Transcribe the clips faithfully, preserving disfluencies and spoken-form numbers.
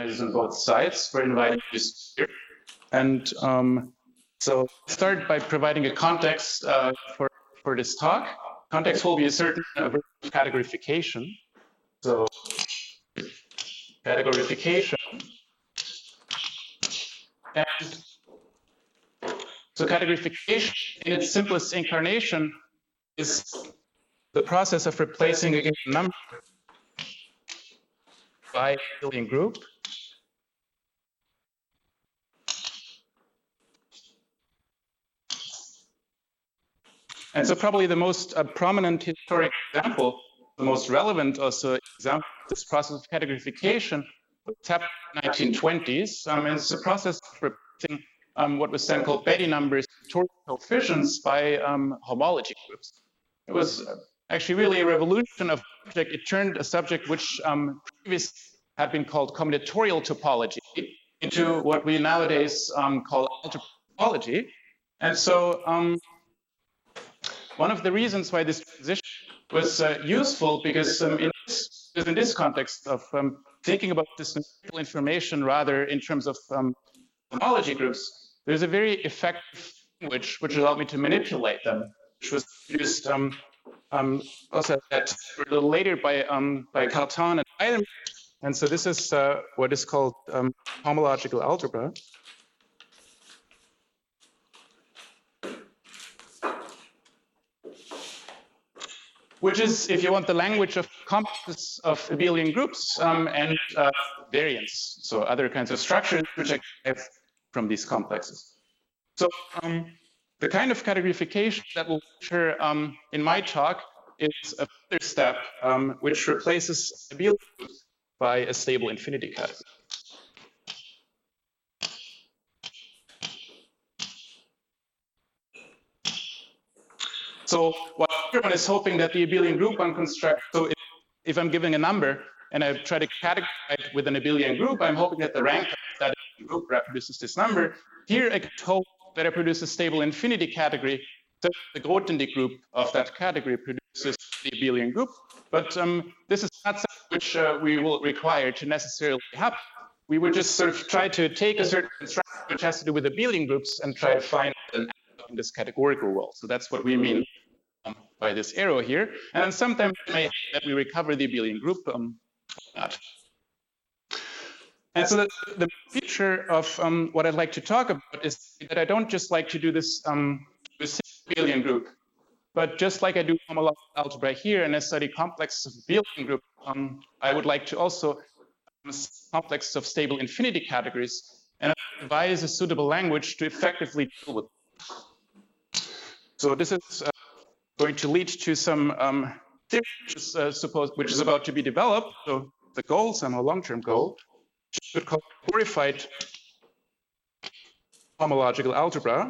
recognizes on both sides for inviting you here. And um, so start by providing a context uh, for, for this talk. Context will be a certain uh, categorification. So categorification. And so categorification in its simplest incarnation is the process of replacing a given number by a Abelian group. And so probably the most uh, prominent historic example, the most relevant also example of this process of categorification was happened in the nineteen twenties. Um, and it's a process of replacing um, what was then called Betti numbers, Toriel coefficients, by um, homology groups. It was actually really a revolution of the subject. It turned a subject which um, previously had been called combinatorial topology into what we nowadays um, call algebra topology. And so um, one of the reasons why this transition was uh, useful, because um, in, this, in this context of um, thinking about this numerical information rather in terms of um, homology groups, there's a very effective language which allowed me to manipulate them, which was used um, um, also at, a little later by um, by Cartan and Eilenberg. And so this is uh, what is called um, homological algebra. Which is, if you want, the language of complexes of abelian groups um, and uh, variants, so other kinds of structures which I have from these complexes. So um, the kind of categorification that will occur um, in my talk is a further step um, which replaces abelian groups by a stable infinity category. So what everyone is hoping that the abelian group one construct, so if, if I'm giving a number and I try to categorize it with an abelian group, I'm hoping that the rank of that group reproduces this number. Here I could hope that I produce a stable infinity category, so the Grothendieck group of that category produces the abelian group. But um, this is not something which uh, we will require to necessarily happen. We would just sort of try to take a certain construction which has to do with abelian groups and try to find an in this categorical world. So that's what we mean um, by this arrow here. And then sometimes it may that we recover the abelian group um, or not. And so the, the feature of um, what I'd like to talk about is that I don't just like to do this um, with a abelian group, but just like I do homological algebra here and I study complexes of abelian group, um, I would like to also um, complexes of stable infinity categories and devise a suitable language to effectively deal with. So this is uh, going to lead to some um, theory which is, uh, supposed, which is about to be developed. So the goal, somehow long-term goal, should call glorified homological algebra.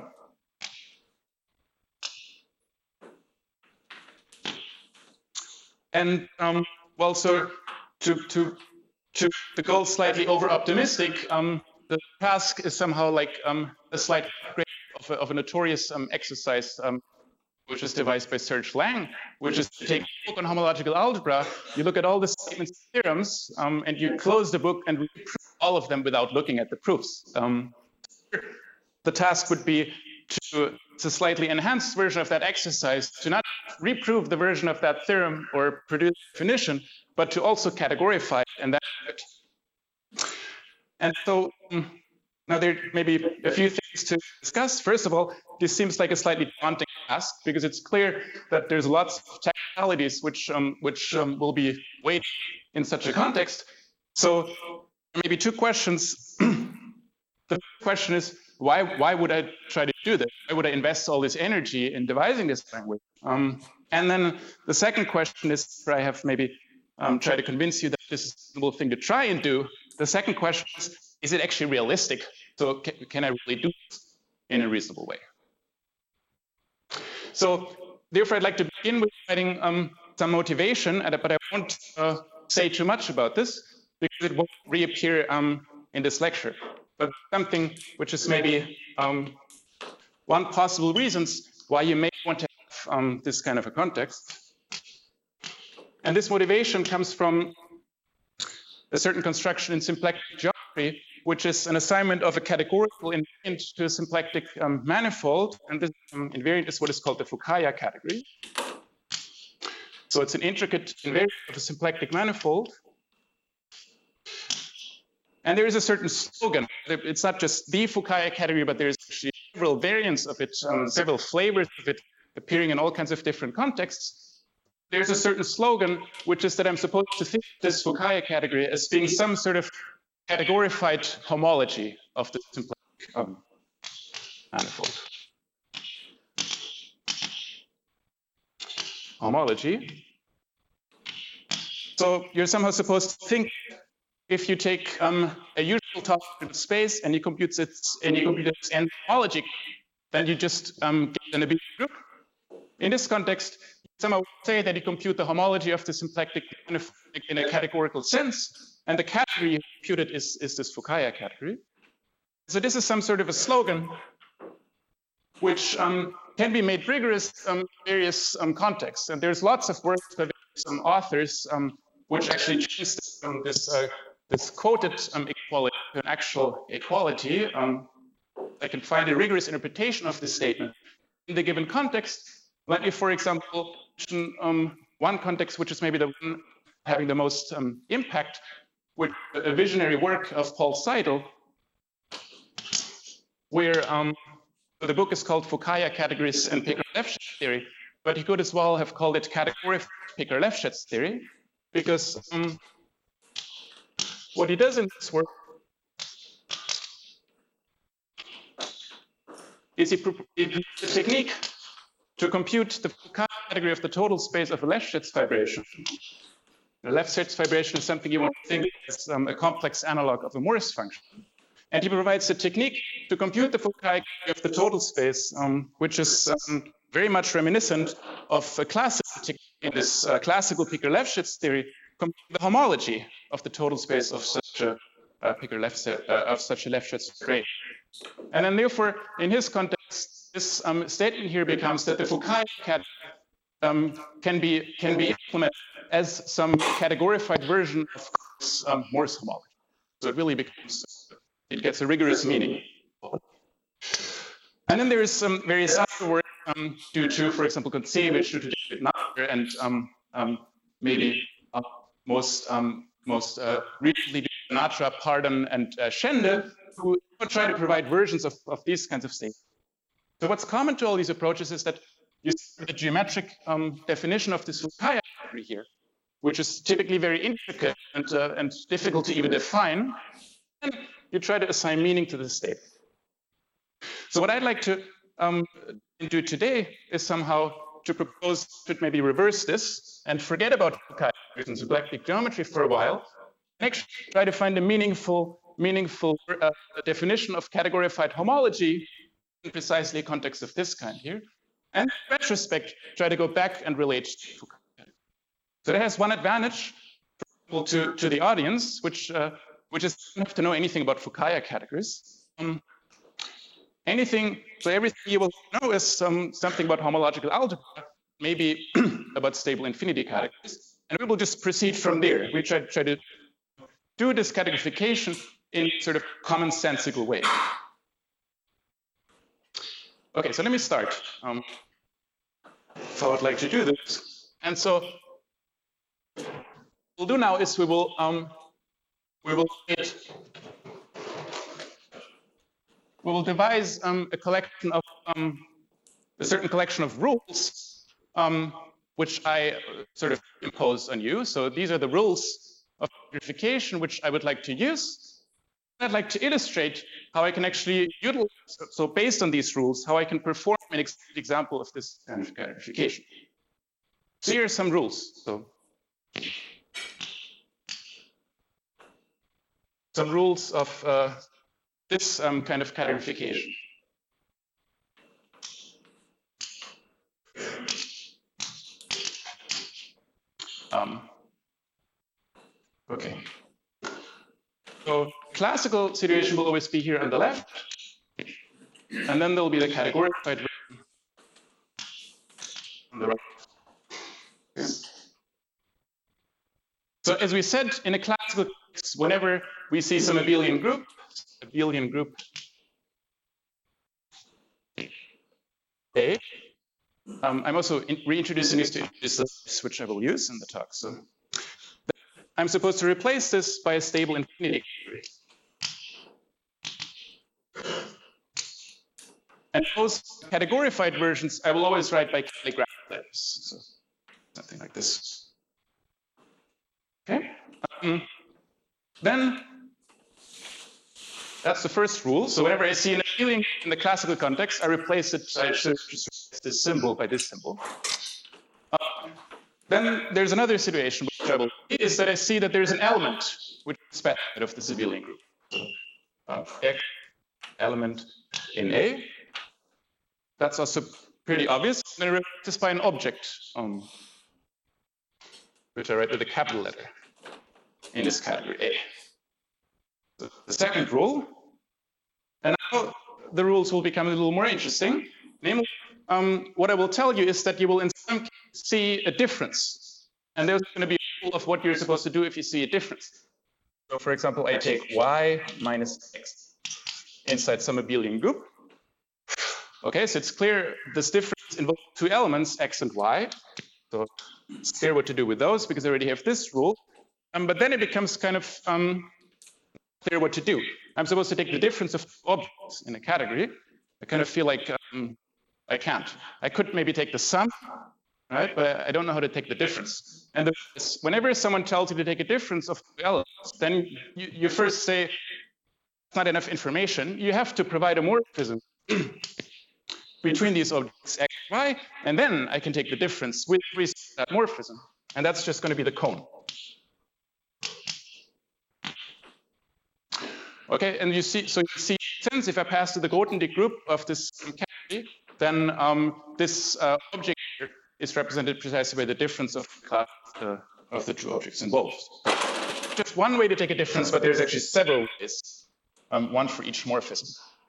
And um, well, so to to to the goal slightly over-optimistic, um, the task is somehow like um, a slight upgrade of a, of a notorious um, exercise, um, which is devised by Serge Lang, which is to take a book on homological algebra, you look at all the statements and theorems, um, and you close the book and reprove all of them without looking at the proofs. Um, the task would be to, it's a slightly enhanced version of that exercise, to not reprove the version of that theorem or produce a definition, but to also categorify it, and that's it. And so, um, now there may be a few things to discuss. First of all, this seems like a slightly daunting task because it's clear that there's lots of technicalities which um, which um, will be weighed in such a context. So maybe two questions. The question is, why why would I try to do this? Why would I invest all this energy in devising this language? Um, and then the second question is, where I have maybe um, try to convince you that this is a simple thing to try and do. The second question is, is it actually realistic? So can, can I really do this in a reasonable way? So therefore, I'd like to begin with providing um, some motivation, but I won't uh, say too much about this because it won't reappear um, in this lecture. But something which is maybe um, one possible reasons why you may want to have um, this kind of a context. And this motivation comes from a certain construction in symplectic geometry, geometry, which is an assignment of a categorical invariant to a symplectic um, manifold. And this um, invariant is what is called the Fukaya category. So it's an intricate invariant of a symplectic manifold. And there is a certain slogan. It's not just the Fukaya category, but there's actually several variants of it, um, several flavors of it appearing in all kinds of different contexts. There's a certain slogan, which is that I'm supposed to think of this Fukaya category as being some sort of categorified homology of the symplectic um, manifold. Homology. So you're somehow supposed to think, if you take um, a usual top space and you compute its and you compute its n homology, then you just um, get an abelian group. In this context, you somehow say that you compute the homology of the symplectic manifold in a categorical sense, and the category you computed is, is this Fukaya category. So this is some sort of a slogan which um, can be made rigorous in um, various um, contexts. And there's lots of work by some authors um, which actually change this, um, this, uh, this quoted um, equality to an actual equality. Um, I can find a rigorous interpretation of this statement in the given context. Let me, for example, mention um, one context which is maybe the one having the most um, impact, with a visionary work of Paul Seidel, where um, the book is called Fukaya Categories and Picker-Lefschetz Theory, but he could as well have called it Categorified Picker-Lefschetz Theory, because um, what he does in this work is he uses a technique to compute the Fukaya category of the total space of a Lefschetz vibration. The Lefschetz vibration is something you want to think as um, a complex analog of a Morse function. And he provides a technique to compute the Fukaya category of the total space, um, which is um, very much reminiscent of a classical technique in this uh, classical Picker-Lefschetz theory, computing the homology of the total space of such a uh, Picker-Lefschetz uh, of such a Lefschetz vibration. And then therefore, in his context, this um, statement here becomes that the Fukaya category um, can be can be implemented as some categorified version of um, Morse homology. So it really becomes, it gets a rigorous meaning. And then there is some various other work um, due to, for example, Kontsevich, due to David Nader, and um, um, maybe uh, most um, most uh, recently due to Natra, Pardon, and uh, Schende, who try to provide versions of, of these kinds of states. So what's common to all these approaches is that you see the geometric um, definition of this Fukaya category here, which is typically very intricate and, uh, and difficult to even define, and you try to assign meaning to the state. So what I'd like to um, do today is somehow to propose to maybe reverse this and forget about Fukaya and symplectic geometry for a while, and actually try to find a meaningful, meaningful uh, definition of categorified homology in precisely a context of this kind here, and in retrospect, try to go back and relate to Fukaya. So that has one advantage, for example, to, to the audience, which uh, which is you don't have to know anything about Fukaya categories. Um, anything, so everything you will know is um, something about homological algebra, maybe about stable infinity categories, and we will just proceed from there. We try, try to do this categorification in sort of commonsensical way. Okay, so let me start. Um, so I'd like to do this. And so what we'll do now is we will um, we will create, we will devise um, a collection of um, a certain collection of rules, um, which I sort of impose on you. So these are the rules of verification which I would like to use. I'd like to illustrate how I can actually utilize, so based on these rules, how I can perform an ex example of this kind of verification. So here are some rules. So some rules of uh, this um, kind of categorification. Um, okay. So classical situation will always be here on the left, and then there'll be the categorified version on the right. Okay. So as we said, in a classical case, whenever we see some abelian group, abelian group A, um, I'm also in reintroducing this to introduce this, which I will use in the talk. So I'm supposed to replace this by a stable infinity category. And those categorified versions, I will always write by calligraphic letters. So something like this. Okay. Um, then that's the first rule. So whenever I see an abelian in the classical context, I replace it. I should just replace this symbol by this symbol. Uh, then there's another situation which I will see is that I see that there's an element which is specified of this abelian group. So uh, X element in A. That's also pretty obvious. Then I replace this by an object, um, which I write with a capital letter in this category A. So the second rule, and now the rules will become a little more interesting. Namely, um, what I will tell you is that you will in some cases see a difference. And there's going to be a rule of what you're supposed to do if you see a difference. So for example, I take y minus x inside some abelian group. Okay, so it's clear this difference involves two elements, x and y. So it's clear what to do with those because I already have this rule. Um, but then it becomes kind of um, clear what to do. I'm supposed to take the difference of objects in a category. I kind of feel like um, I can't. I could maybe take the sum, right? But I don't know how to take the difference. And the, whenever someone tells you to take a difference of two elements, then you, you first say, it's not enough information. You have to provide a morphism between these objects, x and y, and then I can take the difference with that morphism. And that's just going to be the cone. Okay, and you see, so you see, since if I pass to the Grothendieck group of this category, then um, this uh, object here is represented precisely by the difference of the class uh, of the two objects involved. Just one way to take a difference, but there's actually several ways, um, one for each morphism.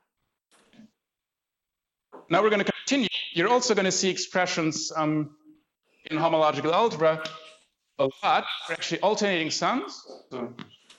Now we're going to continue. You're also going to see expressions um, in homological algebra a lot. We're actually alternating sums. So,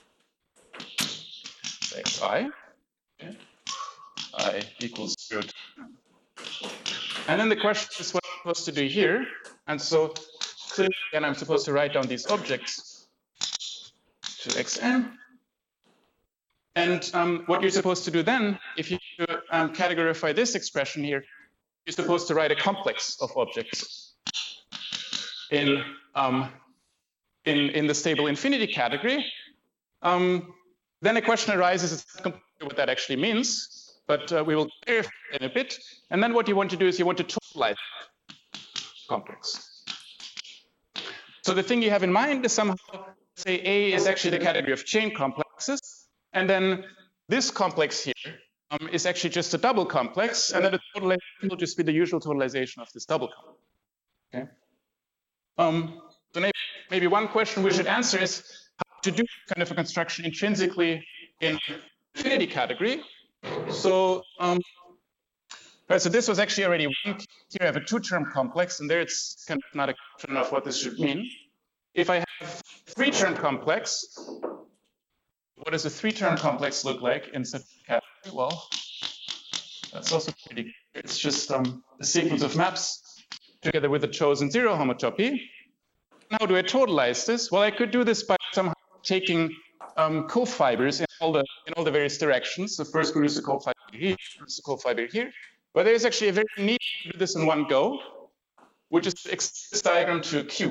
xi, okay. I equals zero. And then the question is what I'm supposed to do here. And so clearly, again, I'm supposed to write down these objects to xn. And um, what you're supposed to do then, if you um, categorify this expression here, you're supposed to write a complex of objects in um, in in the stable infinity category. Um, then a question arises: is what that actually means? But uh, we will clarify in a bit. And then what you want to do is you want to totalize complex. So the thing you have in mind is somehow say A is actually the category of chain complexes. And then this complex here um, is actually just a double complex, and then the totalization will just be the usual totalization of this double complex. Okay. Um, so maybe, maybe one question we should answer is how to do kind of a construction intrinsically in infinity category. So, um, right, so this was actually already one. Here I have a two-term complex, and there it's kind of not a question of what this should mean. If I have a three-term complex, what does a three-term complex look like in such a category? Well, that's also pretty clear. It's just um, a sequence of maps together with a chosen zero homotopy. How do I totalize this? Well, I could do this by somehow taking um, cofibers in all the in all the various directions. So first we use a cofiber here, use a cofiber here. But there's actually a very neat way to do this in one go, which is to extend this diagram to a cube,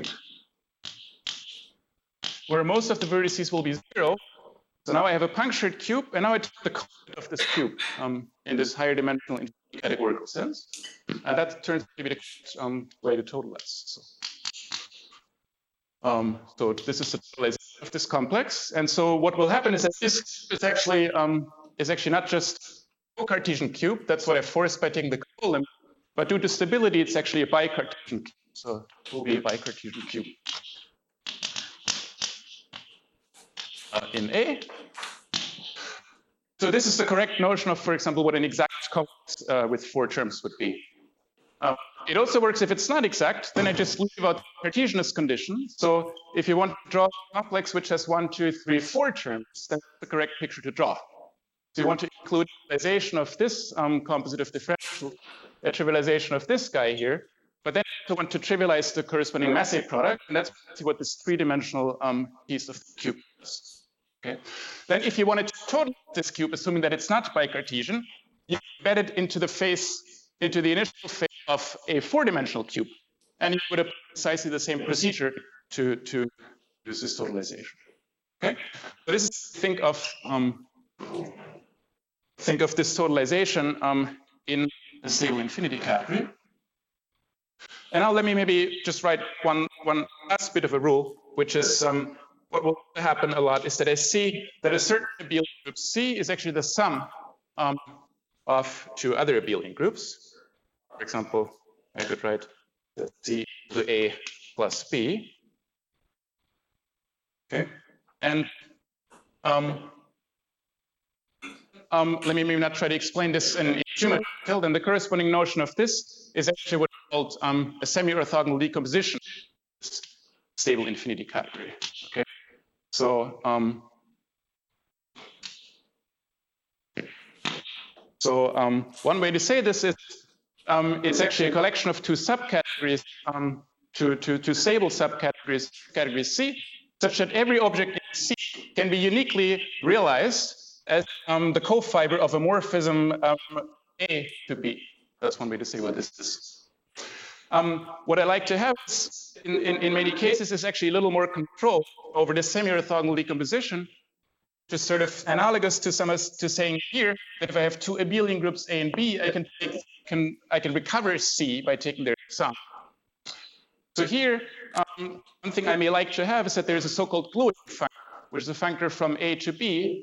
where most of the vertices will be zero. So now I have a punctured cube, and now I take the coordinate of this cube um, in this higher dimensional categorical sense. And that turns to be the um, way to totalize. So, um, so this is the totalization of this complex. And so what will happen is that this is actually um, is actually not just a Cartesian cube. That's what I forced by taking the co-limit. But due to stability, it's actually a bicartesian cube. So it will be a bicartesian cube. Uh, in A. So this is the correct notion of, for example, what an exact complex uh, with four terms would be. Uh, it also works if it's not exact, then I just leave out the Cartesianist condition. So if you want to draw a complex which has one, two, three, four terms, that's the correct picture to draw. So you want to include trivialization of this um, compositive differential, a trivialization of this guy here, but then you want to trivialize the corresponding Massey product, and that's what this three-dimensional um, piece of the cube is. Okay. Then if you wanted to totalize this cube, assuming that it's not bicartesian, you embed it into the face, into the initial phase of a four-dimensional cube, and you would have precisely the same procedure to to use this totalization. Okay. So this is think of um, think of this totalization um, in the stable infinity category. And now let me maybe just write one one last bit of a rule, which is um, what will happen a lot is that I see that a certain abelian group C is actually the sum um, of two other abelian groups. For example, I could write C to A plus B. Okay, and um, um, let me maybe not try to explain this in too much detail. Then the corresponding notion of this is actually what's called um, a semi-orthogonal decomposition, stable infinity category. Okay. So, um, so um, one way to say this is um, it's actually a collection of two subcategories, um, two, two, two stable subcategories, category C, such that every object in C can be uniquely realized as um, the cofiber of a morphism um, A to B. That's one way to say what this is. Um, what I like to have is, in, in, in many cases is actually a little more control over the semi-orthogonal decomposition, which is sort of analogous to some to saying here that if I have two abelian groups A and B, I can take, can I can recover C by taking their sum. So here, um, one thing I may like to have is that there is a so-called gluing functor, which is a functor from A to B,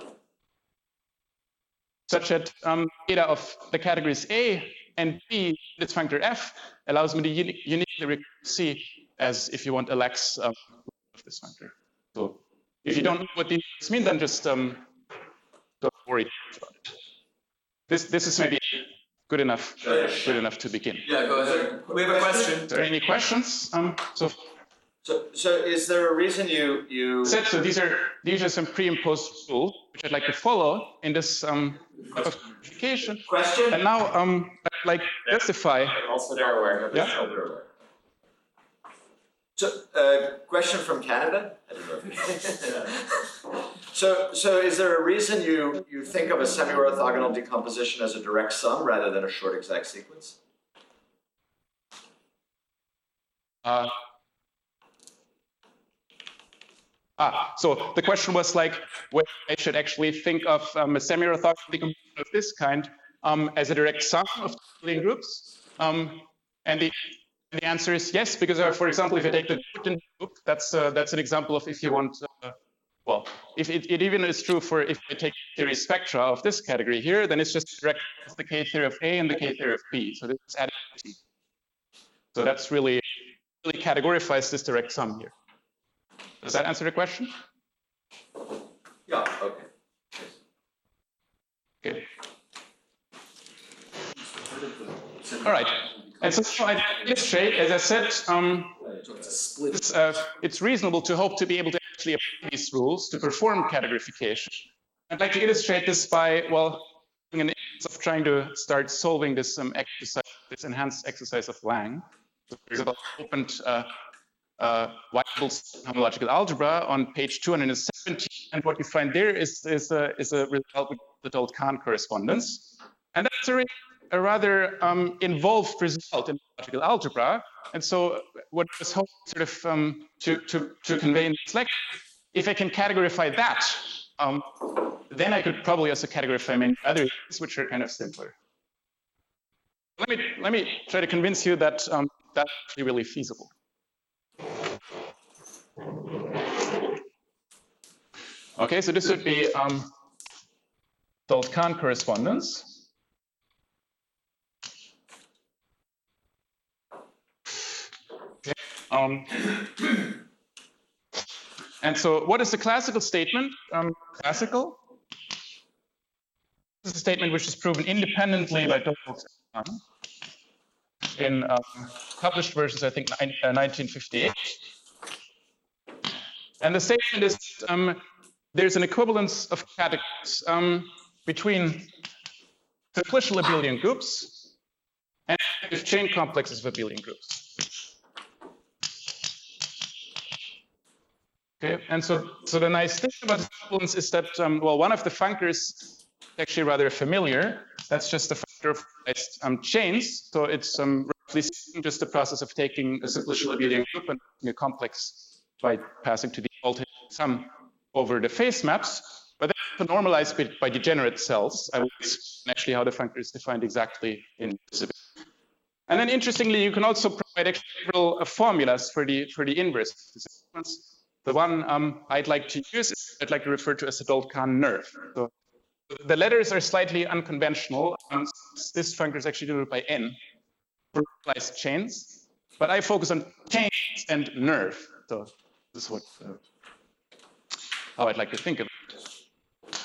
such that um, data of the categories A and B, this functor F, allows me to uni uniquely recover C as if you want a lax um, of this functor. So if you don't know what these mean, then just um, don't worry about it. This this is maybe good enough good enough to begin. Yeah, go ahead. We have a question. Are there any questions? Um, so. So, so is there a reason you you said so? These are these are some pre and post rules which I'd like to follow in this um type of clarification. Question? And now um I'd like to justify. Also, they're aware. Yeah. So, uh, question from Canada. I don't know if so, so is there a reason you you think of a semi-orthogonal decomposition as a direct sum rather than a short exact sequence? Uh, Ah, so the question was like, whether I should actually think of um, a semi-orthogonal decomposition of this kind um, as a direct sum of abelian groups, um, and the the answer is yes, because uh, for example, if I take the Newton group, that's uh, that's an example of if you want, uh, well, if it, it even is true for if I take theory spectra of this category here, then it's just direct the K theory of A and the K theory of B. So this is additivity. So that's really really categorifies this direct sum here. Does that answer the question? Yeah, okay. Okay. All right. And so I illustrate, as I said, um, it's, uh, it's reasonable to hope to be able to actually apply these rules to perform categorification. I'd like to illustrate this by, well, an instance of trying to start solving this um, exercise, this enhanced exercise of Lang. So there's about opened uh, Uh, Weibel's homological algebra on page two hundred seventy, and what you find there is is a is a result with the Dold-Kahn correspondence, and that's a, a rather um, involved result in logical algebra. And so, what I was hoping sort of um, to to to convey in this lecture, if I can categorify that, um, then I could probably also categorify many other things which are kind of simpler. Let me let me try to convince you that um, that's actually really feasible. Okay, so this would be um, Dold-Kahn correspondence. Okay. Um, and so what is the classical statement? Um, classical? This is a statement which is proven independently by Dold-Kahn. in um, published versions, I think, uh, nineteen fifty-eight. And the statement is um, there's an equivalence of categories um, between simplicial abelian groups and chain complexes of abelian groups. Okay, and so so the nice thing about this equivalence is that um, well, one of the functors is actually rather familiar. That's just the functor of um, chains. So it's um, roughly speaking just the process of taking a simplicial abelian group and making a complex by passing to the alternating sum over the phase maps. But that's normalized by, by degenerate cells. I will explain actually how the functor is defined exactly in this a bit. And then interestingly, you can also provide actually several uh, formulas for the for the inverse of this sequence. The one um, I'd like to use is I'd like to refer to as the Dold-Kahn nerve. So the letters are slightly unconventional. Um, this functor is actually denoted by N for normalized chains, but I focus on chains and nerve. So this is what uh, how I'd like to think of it.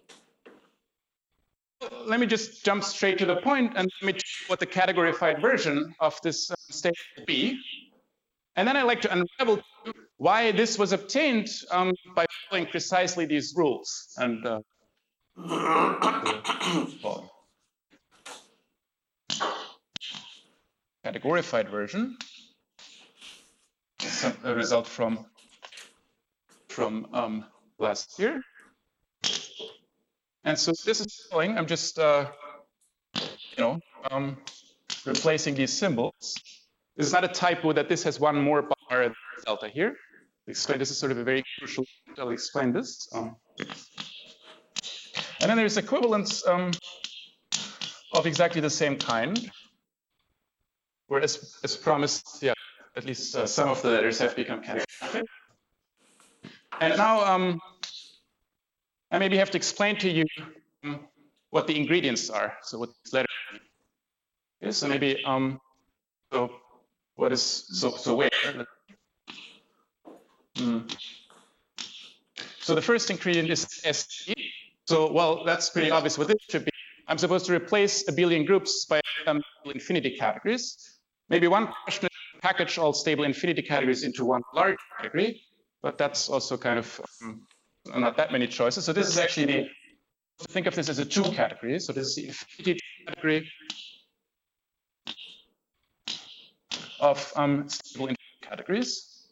Let me just jump straight to the point and let me tell you what the categorified version of this uh, state would be. And then I'd like to unravel why this was obtained um, by following precisely these rules. And uh, well, categorified version is a result from from um, last year. And so this is following. I'm just uh, you know um, replacing these symbols. This is not a typo that this has one more bar than delta here. Explain this is sort of a very crucial. I'll explain this. Um, and then there's equivalence um, of exactly the same kind, where as, as promised, yeah, at least uh, some of the letters have become categorical. And now um, I maybe have to explain to you um, what the ingredients are. So what this letter is. So maybe um, so. What is so so where? Mm. So the first ingredient is S T. So well, that's pretty obvious what this should be. I'm supposed to replace abelian groups by um, infinity categories. Maybe one question is to package all stable infinity categories into one large category, but that's also kind of um, not that many choices. So this is actually the think of this as a two category. So this is the infinity category of um, stable infinity categories.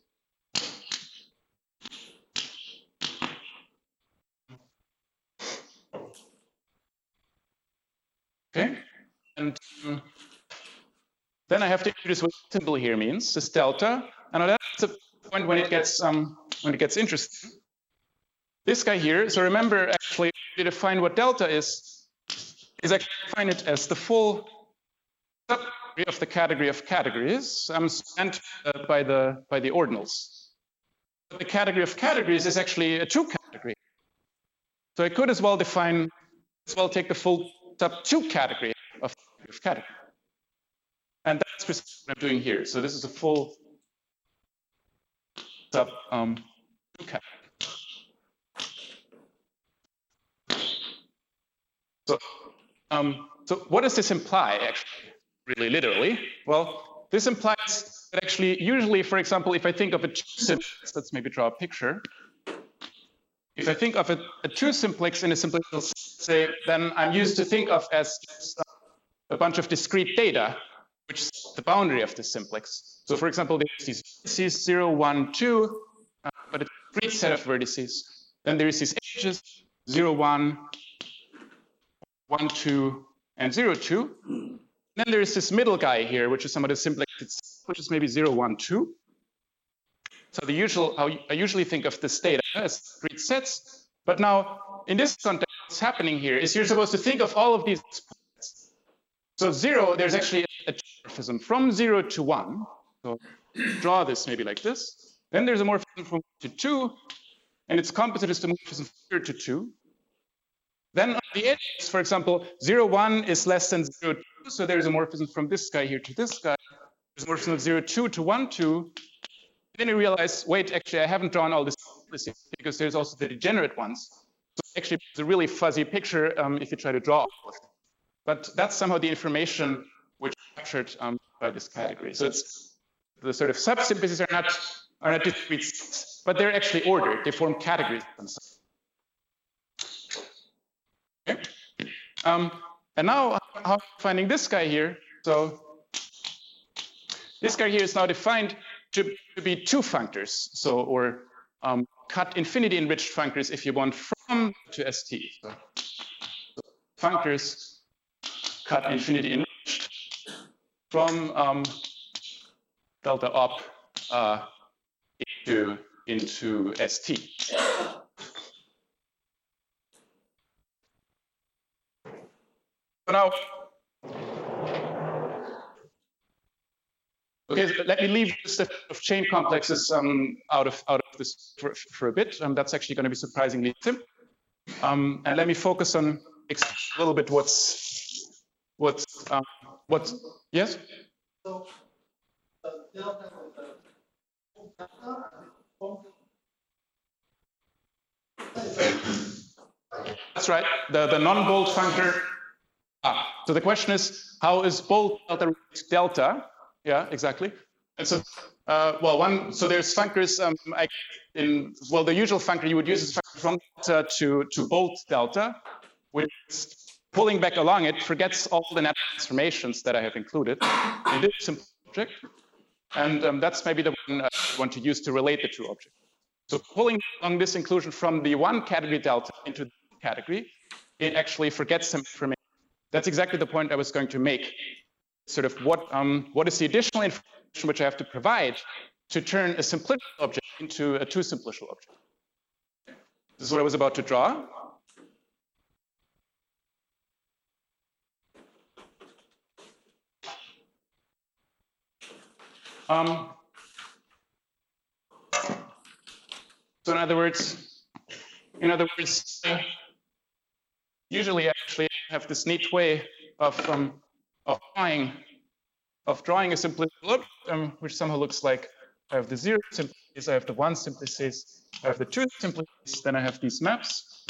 Okay, and um, then I have to introduce what symbol here means. This delta, and that's the point when it gets um, when it gets interesting. This guy here. So remember, actually, to define what delta is, is actually define it as the full sub of the category of categories um, spanned uh, by the by the ordinals. But the category of categories is actually a two category. So I could as well define, as well take the full sub two category of, of category. And that's precisely what I'm doing here. So this is a full sub um, two category. So, um, so what does this imply actually? Really literally? Well, this implies that actually, usually, for example, if I think of a two simplex, let's maybe draw a picture. If I think of a, a two simplex in a simplex, say, then I'm used to think of as a bunch of discrete data, which is the boundary of the simplex. So, for example, there's these vertices zero, one, two, uh, but a discrete set of vertices. Then there is these edges zero, one, one, two, and zero, two. Then there is this middle guy here, which is somewhat a simplex, which is maybe zero, one, two. So the usual, how I usually think of this data as discrete sets. But now, in this context, what's happening here is you're supposed to think of all of these points. So zero, there's actually a morphism from zero to one. So draw this maybe like this. Then there's a morphism from one to two, and its composite is the morphism from zero to two. Then on the edges, for example, zero, one is less than zero, two, so there's a morphism from this guy here to this guy. There's a morphism of zero, two to one, two. Then you realize, wait, actually, I haven't drawn all this because there's also the degenerate ones. So actually, it's a really fuzzy picture um, if you try to draw all of them. But that's somehow the information which is captured um, by this category. So it's the sort of subsimplices are not are not discrete sets, but they're actually ordered. They form categories themselves. Okay. Um, and now, how finding this guy here? So this guy here is now defined to, to be two functors. So or um, cut infinity enriched functors if you want from to S T. So, so functors cut infinity enriched from um, delta op uh, into into S T. So now, okay, so let me leave the stuff of chain complexes um, out of out of this for, for a bit. Um, that's actually going to be surprisingly simple. Um, and let me focus on a little bit what's what's um, what's yes. So, uh, delta, that's right. The the non-bold functor. Ah, so the question is, how is bold delta delta? Yeah, exactly. And so, uh, well, one. So there's functors. Um, I, in well, the usual functor you would use is from delta to to bold delta, which is pulling back along it forgets all the natural transformations that I have included in this simple object, and um, that's maybe the one I want to use to relate the two objects. So pulling along this inclusion from the one category delta into the category, it actually forgets some information. That's exactly the point I was going to make. Sort of what um, what is the additional information which I have to provide to turn a simplicial object into a two-simplicial object? This is what I was about to draw. Um, so in other words, in other words, usually I actually have this neat way of um, of drawing of drawing a simplicial object, um, which somehow looks like I have the zero simplices, I have the one simplices, I have the two simplices, then I have these maps.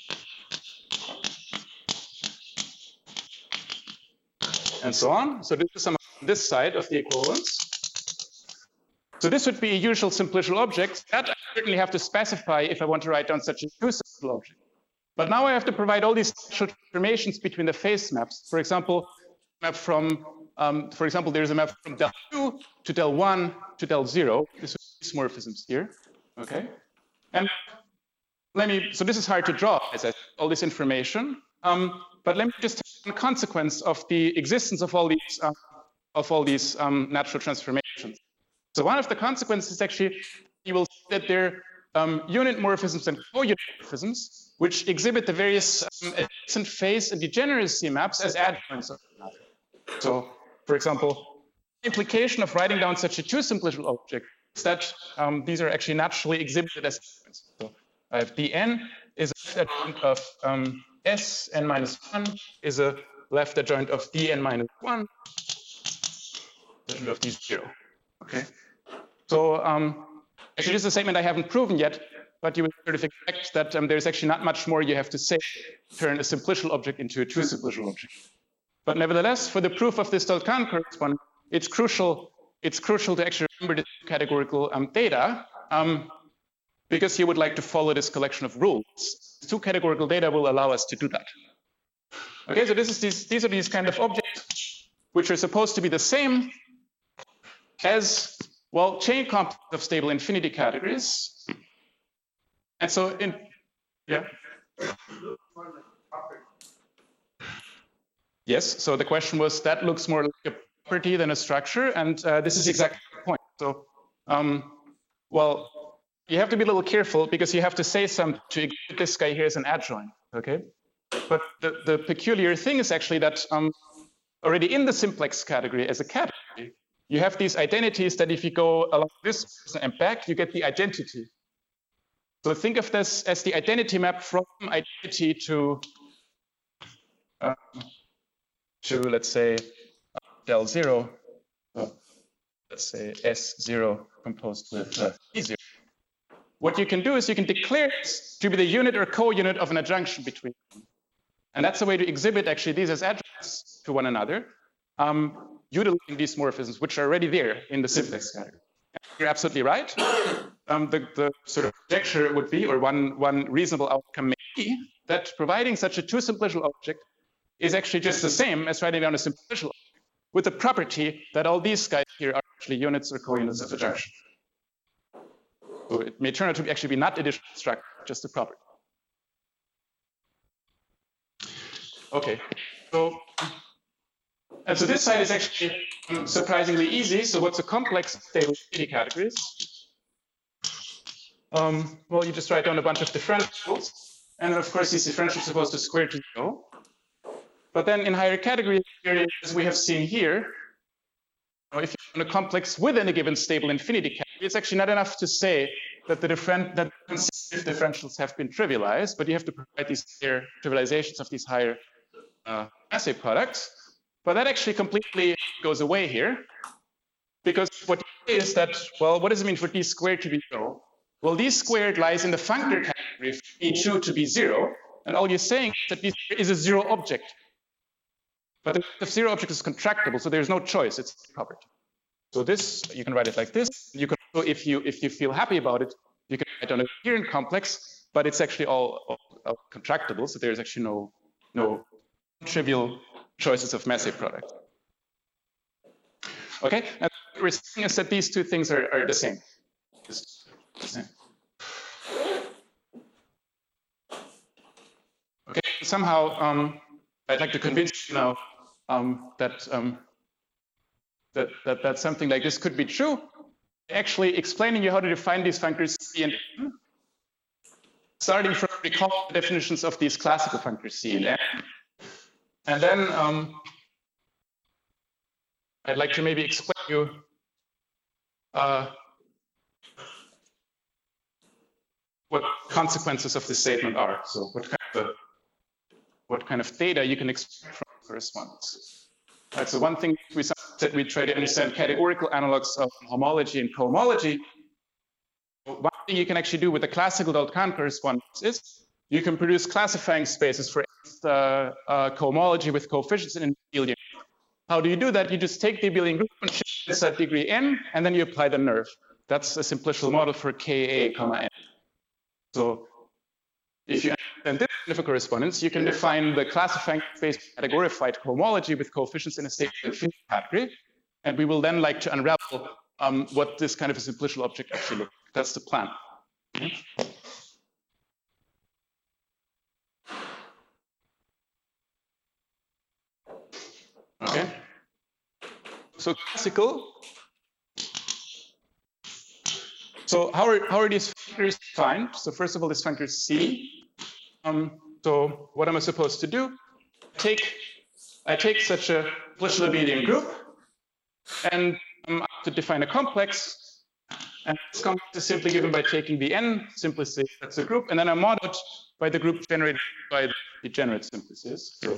And so on. So this is some on this side of the equivalence. So this would be a usual simplicial object. That I certainly have to specify if I want to write down such a two-simplicial object. But now I have to provide all these transformations between the phase maps. For example, map from, um, for example, there's a map from del two to del one to del zero. This is morphisms here, okay? And let me, so this is hard to draw, as I said, all this information. Um, but let me just take one consequence of the existence of all these, uh, of all these um, natural transformations. So one of the consequences is actually, you will see that they're um, unit morphisms and co-unit morphisms, which exhibit the various um, adjacent phase and degeneracy maps as adjoints of one another. So, for example, the implication of writing down such a two-simplicial object is that um, these are actually naturally exhibited as adjoints. So I have dn is a left adjoint of um, s n minus one is a left adjoint of dn minus one, adjoint of d zero. Okay. So um, actually, this is a statement I haven't proven yet, but you would sort of expect that um, there's actually not much more you have to say to turn a simplicial object into a two-simplicial object. But nevertheless, for the proof of this Dolcan correspondence, it's crucial. It's crucial to actually remember the categorical um, data, um, because you would like to follow this collection of rules. Two categorical data will allow us to do that. Okay, so this is these. These are these kind of objects which are supposed to be the same as, well, chain complex of stable infinity categories. And so in, yeah. Yes, so the question was, that looks more like a property than a structure, and uh, this is exactly the point. So, um, well, you have to be a little careful because you have to say something to exhibit this guy here as an adjoint, okay? But the, the peculiar thing is actually that um, already in the simplex category as a category, you have these identities that if you go along this and back, you get the identity. So think of this as the identity map from identity to, uh, to let's say, uh, del zero, uh, let's say S zero composed with uh, E zero. What you can do is you can declare this to be the unit or co-unit of an adjunction between them. And that's a way to exhibit actually these as adjuncts to one another. Um, utilizing these morphisms, which are already there in the simplex category. You're absolutely right. Um, the, the sort of conjecture would be, or one, one reasonable outcome may be, that providing such a two-simplicial object is actually just the same as writing down a simplicial object, with the property that all these guys here are actually units or co-units of the junction. So it may turn out to actually be not additional structure, just a property. Okay, so and so this side is actually um, surprisingly easy. So what's a complex stable unity categories? Um, well, you just write down a bunch of differentials, and then of course these differentials are supposed to square to zero. But then in higher category theory, as we have seen here, you know, if you're on a complex within a given stable infinity category, it's actually not enough to say that the different that consecutive differentials have been trivialized, but you have to provide these higher trivializations of these higher uh, assay products. But that actually completely goes away here, because what you say is that, well, what does it mean for d squared to be zero? Well, d squared lies in the functor category for e two to be zero, and all you're saying is that d squared is a zero object. But the zero object is contractible, so there's no choice, it's a property. So this, you can write it like this. You can also, if you if you feel happy about it, you can write on a coherent complex, but it's actually all, all, all contractible, so there's actually no, no trivial choices of Massey product. Okay, and what we're saying is that these two things are, are the same. It's the same. Okay, somehow um, I'd like to convince you now um, that, um, that that that something like this could be true. Actually, explaining you how to define these functors C and M, starting from recalling the definitions of these classical functors C and M. And then um, I'd like to maybe explain you uh, what consequences of this statement are. So what kind of, what kind of data you can expect from correspondence. Right, so one thing we said we try to understand categorical analogs of homology and cohomology. One thing you can actually do with the classical Dolcan correspondence is you can produce classifying spaces for uh, uh, cohomology with coefficients in an abelian group. How do you do that? You just take the abelian group and shift this at degree n, and then you apply the nerve. That's a simplicial model for Ka, comma n. So if you understand this kind of a correspondence, you can define the classifying space categorified cohomology with coefficients in a stable infinity category, and we will then like to unravel um, what this kind of a simplicial object actually looks like. That's the plan. Okay. So classical. So how are how are these functors defined? So first of all, this functor C. Um, so what am I supposed to do? Take I take such a simplicial abelian group, and um, to define a complex, and this complex is simply given by taking the n simplices, that's a group, and then I mod it by the group generated by the degenerate simplices. So.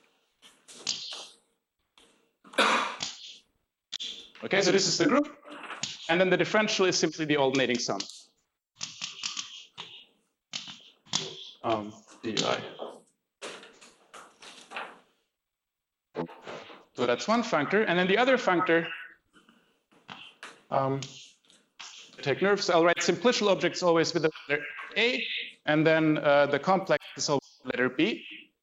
Okay, so this is the group, and then the differential is simply the alternating sum. Um, di. So that's one functor, and then the other functor, um, I take nerves, I'll write simplicial objects always with the letter A, and then uh, the complex is always the letter B.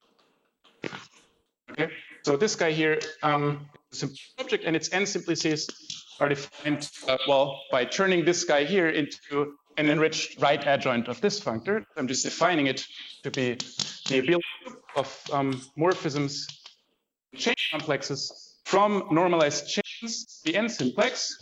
Okay, so this guy here, um, is a simple object, and its n simplices are defined, uh, well, by turning this guy here into an enriched right adjoint of this functor. I'm just defining it to be the abelian group of um, morphisms, chain complexes from normalized chains, the n simplex.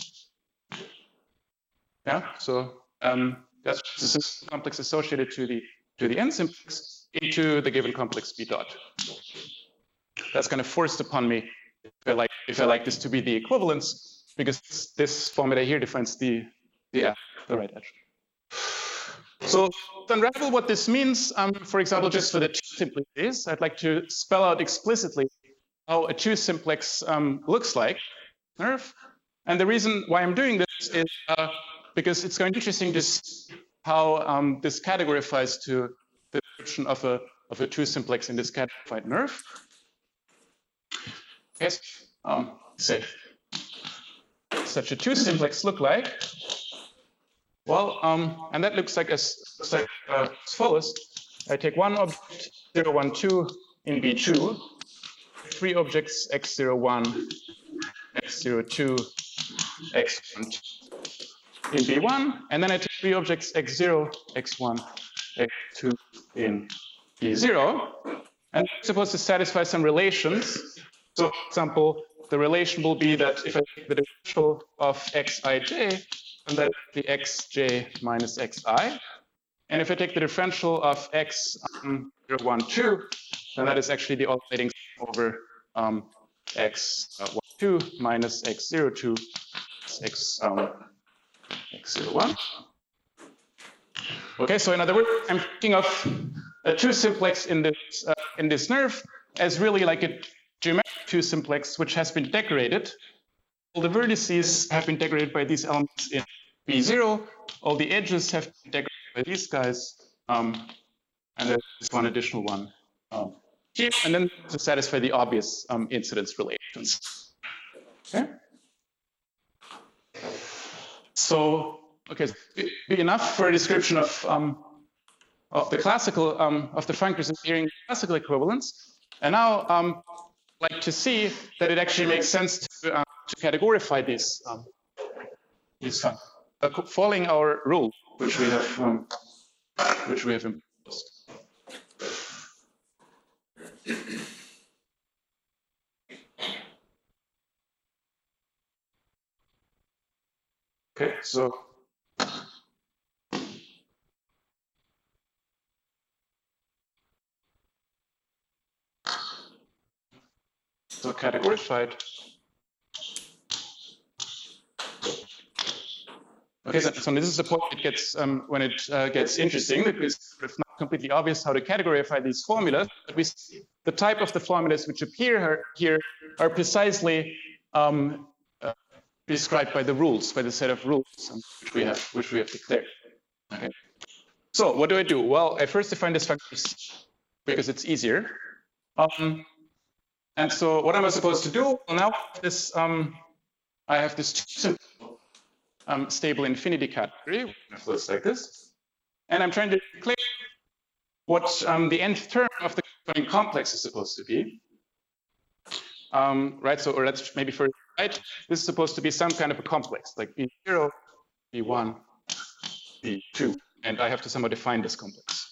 Yeah, so um, that's just a complex associated to the to the n simplex into the given complex b dot. That's kind of forced upon me if I like if I like this to be the equivalence, because this formula here defines the the, the right edge. So to unravel what this means, um, for example, just for the two simplices, I'd like to spell out explicitly how a two simplex um, looks like. Nerve. And the reason why I'm doing this is uh, because it's going to be interesting to see how um, this categorifies to the description of a of a two simplex in this categorified nerve. Yes. Um, say such a two simplex look like? Well, um, and that looks like as, looks like, uh, as follows. I take one object zero, one, two in B two, three objects x zero, one, x zero, two, x one, two in B one, and then I take three objects x zero, x one, x two in B zero, and it's supposed to satisfy some relations. So, for example, the relation will be that if I take the differential of xij, then that would be xj minus xi. And if I take the differential of x um, zero, one, two, then that is actually the alternating sum over um, x uh, one, two minus x zero, two, x, um, x zero, one. Okay, so in other words, I'm thinking of a two simplex in this uh, in this nerve as really like a geometric two simplex which has been decorated. All the vertices have been decorated by these elements in B zero. All the edges have been decorated by these guys, um, and there's one additional one um, here, and then to satisfy the obvious um, incidence relations. Okay. So, okay, so be enough for a description of um, of the classical um, of the functors appearing classical equivalence, and now um, I'd like to see that it actually makes sense to um, to categorify these um, these functors, uh, following our rule, which we have um, which we have imposed. Okay, so so categorified. Okay, so, so this is the point it gets um, when it uh, gets interesting, because it's not completely obvious how to categorify these formulas. But we see the type of the formulas which appear here are precisely um, uh, described by the rules, by the set of rules um, which we have which we have declared. Okay. So what do I do? Well, I first define this functor because it's easier. Um, and so what am I supposed to do? Well, now this um, I have this simple Um, stable infinity category, which looks like this. And I'm trying to declare what um, the nth term of the corresponding complex is supposed to be. Um, right, so, or let's maybe first write, this is supposed to be some kind of a complex, like B zero, B one, B two. And I have to somehow define this complex.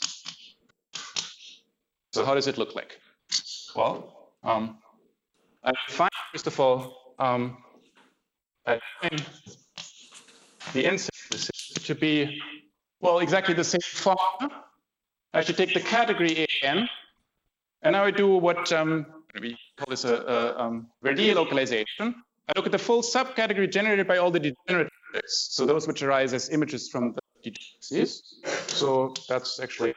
So how does it look like? Well, um, I define, first of all, um, I define the n to be, well, exactly the same form. I should take the category A n, and now I do what um, we call this a, a um, Verdier localization. I look at the full subcategory generated by all the degenerate objects, so those which arise as images from the degeneracies. So that's actually,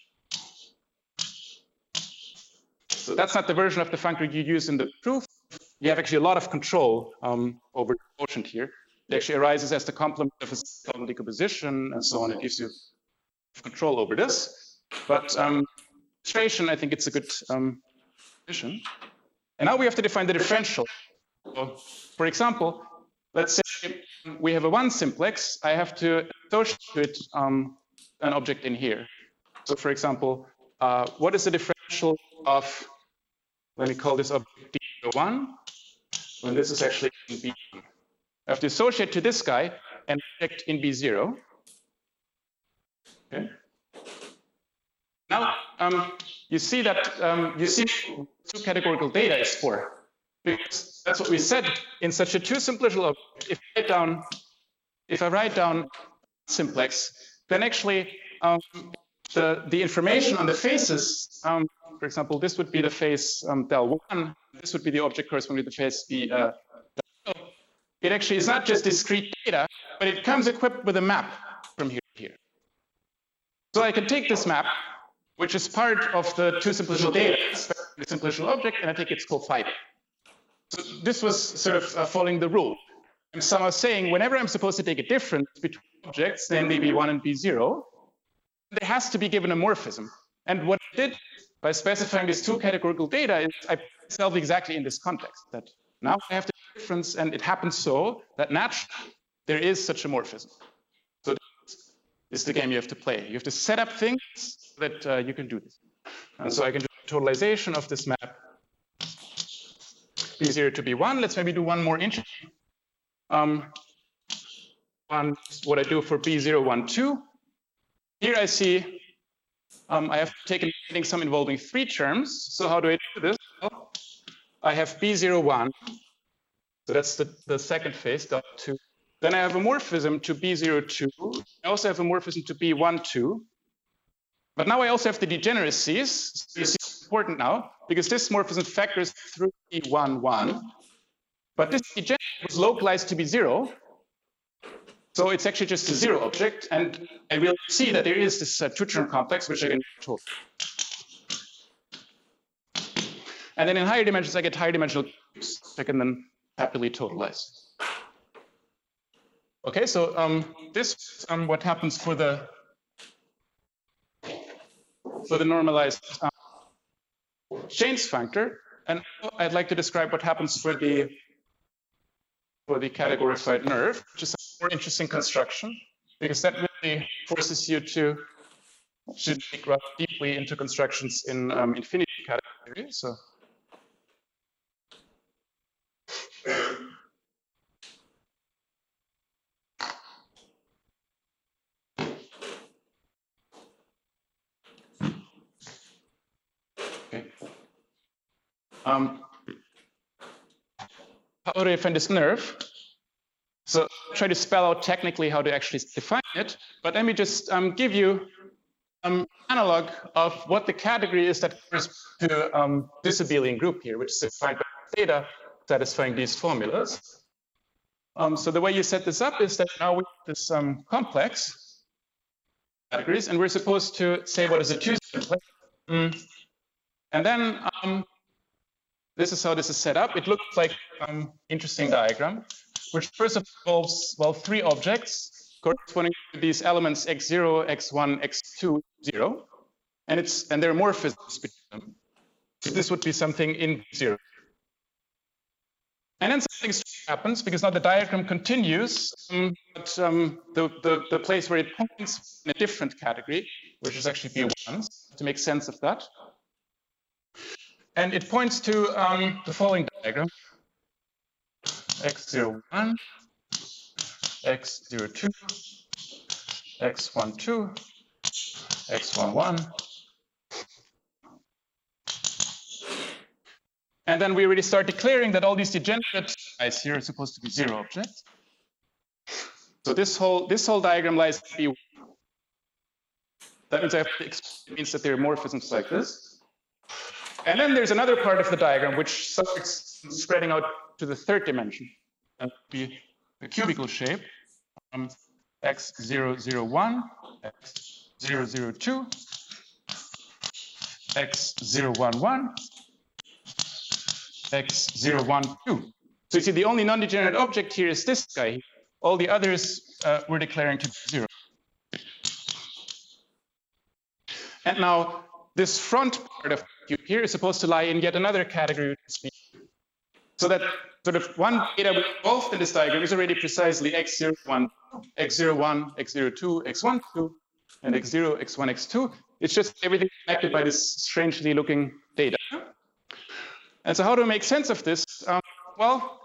so that's not the version of the functor you use in the proof. You have actually a lot of control um, over the quotient here. It actually arises as the complement of a solvent decomposition and so on. It gives you control over this. But um, illustration, I think it's a good um, addition. And now we have to define the differential. So, for example, let's say we have a one simplex. I have to associate um, an object in here. So, for example, uh, what is the differential of, let me call this object D one, when this is actually in B one. I have to associate to this guy an object in B zero. Okay. Now um, you see that um, you see two categorical data is for, because that's what we said in such a two simplicial object. If I write down, if I write down simplex, then actually um, the the information on the faces, um, for example, this would be the face um, del one. This would be the object corresponding to the face B. Uh, It actually is not just discrete data, but it comes equipped with a map from here to here. So I can take this map, which is part of the two simplicial data, the simplicial object, and I take its cophi. So this was sort of uh, following the rule. I'm somehow saying whenever I'm supposed to take a difference between objects, namely B one and B zero, there has to be given a morphism. And what I did by specifying these two categorical data is I put myself exactly in this context, that now I have to difference, and it happens so that naturally there is such a morphism. So this is the game you have to play. You have to set up things so that uh, you can do this. And so I can do totalization of this map B zero to B one. Let's maybe do one more interesting. Um, one, what I do for B zero, one, two. Here I see um, I have taken some involving three terms. So how do I do this? Well, I have B zero, one. So that's the, the second phase, dot two. Then I have a morphism to B zero, two. I also have a morphism to B one, two. But now I also have the degeneracies. So you see it's important now, because this morphism factors through B one, one. But this degenerate was localized to be zero. So it's actually just a zero object. And I will see that there is this uh, two-term complex, which I can total. And then in higher dimensions, I get higher dimensional cubes, which I can then happily totalize. Okay, so um, this is um, what happens for the for the normalized um, Janes functor, and I'd like to describe what happens for the for the categorified nerve, which is a more interesting construction, because that really forces you to to dig rather deeply into constructions in um, infinity category. So. Okay. Um, how do I find this nerve? So I'll try to spell out technically how to actually define it, but let me just um, give you an analog of what the category is that corresponds to um, this abelian group here, which is defined by theta satisfying these formulas. Um, so the way you set this up is that now we have this um, complex categories, and we're supposed to say what is a two-step. Mm. And then um, this is how this is set up. It looks like an um, interesting diagram, which first involves, well, three objects corresponding to these elements x zero, x one, x two, zero. And it's and there are morphisms between them. So this would be something in zero. And then something happens, because now the diagram continues, um, but um, the, the, the place where it points in a different category, which is actually B one, to make sense of that. And it points to um, the following diagram: x zero, one, x zero, two, x one, two, x one, one. And then we really start declaring that all these degenerate guys here are supposed to be zero objects. So this whole this whole diagram lies in B one. That means I have to explain, it means that there are morphisms like this. And then there's another part of the diagram which starts spreading out to the third dimension. That would be a cubical shape. Um, x zero, zero, one, x zero, zero, two, x zero, one, one, x zero, one, two. So you see the only non-degenerate object here is this guy. All the others uh, we're declaring to be zero. And now this front part of the cube here is supposed to lie in yet another category. So that sort of one data involved in this diagram is already precisely x zero, one, x zero, one, x zero, two, x one, two, and x zero, x one, x two. It's just everything connected by this strangely looking data. And so how do we make sense of this? Um, well,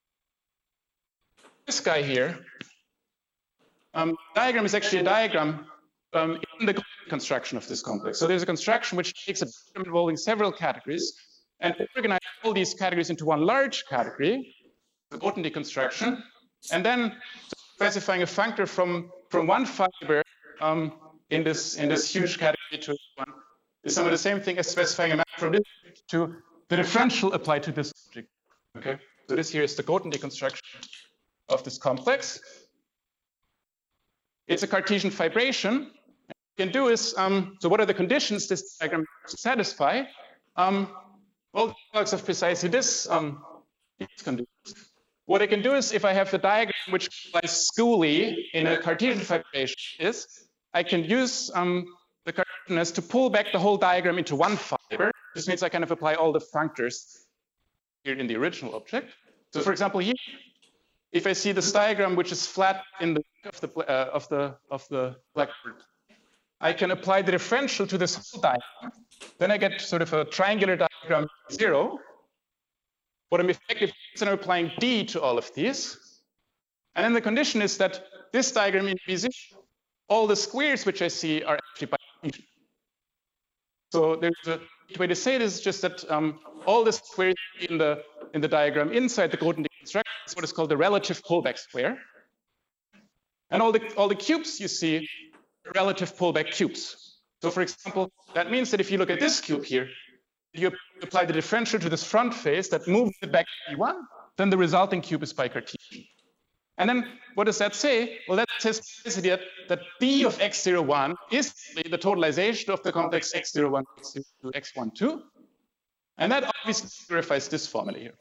this guy here, um, diagram is actually a diagram um, in the construction of this complex. So there's a construction which takes a diagram involving several categories and organizes all these categories into one large category, the Boton deconstruction, and then specifying a functor from, from one fiber um, in this in this huge category to one is some of the same thing as specifying a map from this to the differential applied to this object. Okay, so this here is the Boton deconstruction of this complex. It's a Cartesian fibration. What you can do is, um, so what are the conditions this diagram satisfy? Um, well, the of precisely this um, these conditions. What I can do is, if I have a diagram which lies schooly in a Cartesian fibration, is I can use um, the Cartesianness to pull back the whole diagram into one fiber. This means I kind of apply all the functors here in the original object. So for example, here, if I see this diagram which is flat in the of the uh, of the of the blackboard, I can apply the differential to this whole diagram. Then I get sort of a triangular diagram zero. What I'm effectively is I'm applying D to all of these. And then the condition is that this diagram in B zero, all the squares which I see are actually bidimensional. So there's a way to say this is just that um, all the squares in the in the diagram inside the Grothendieck construction is what is called the relative pullback square. And all the all the cubes you see are relative pullback cubes. So for example, that means that if you look at this cube here, you apply the differential to this front face that moves it back to B one, then the resulting cube is bicartesian. And then what does that say? Well, that says that, that B of x zero one is the totalization of the complex x zero one, x zero two, x one two. And that obviously verifies this formula here.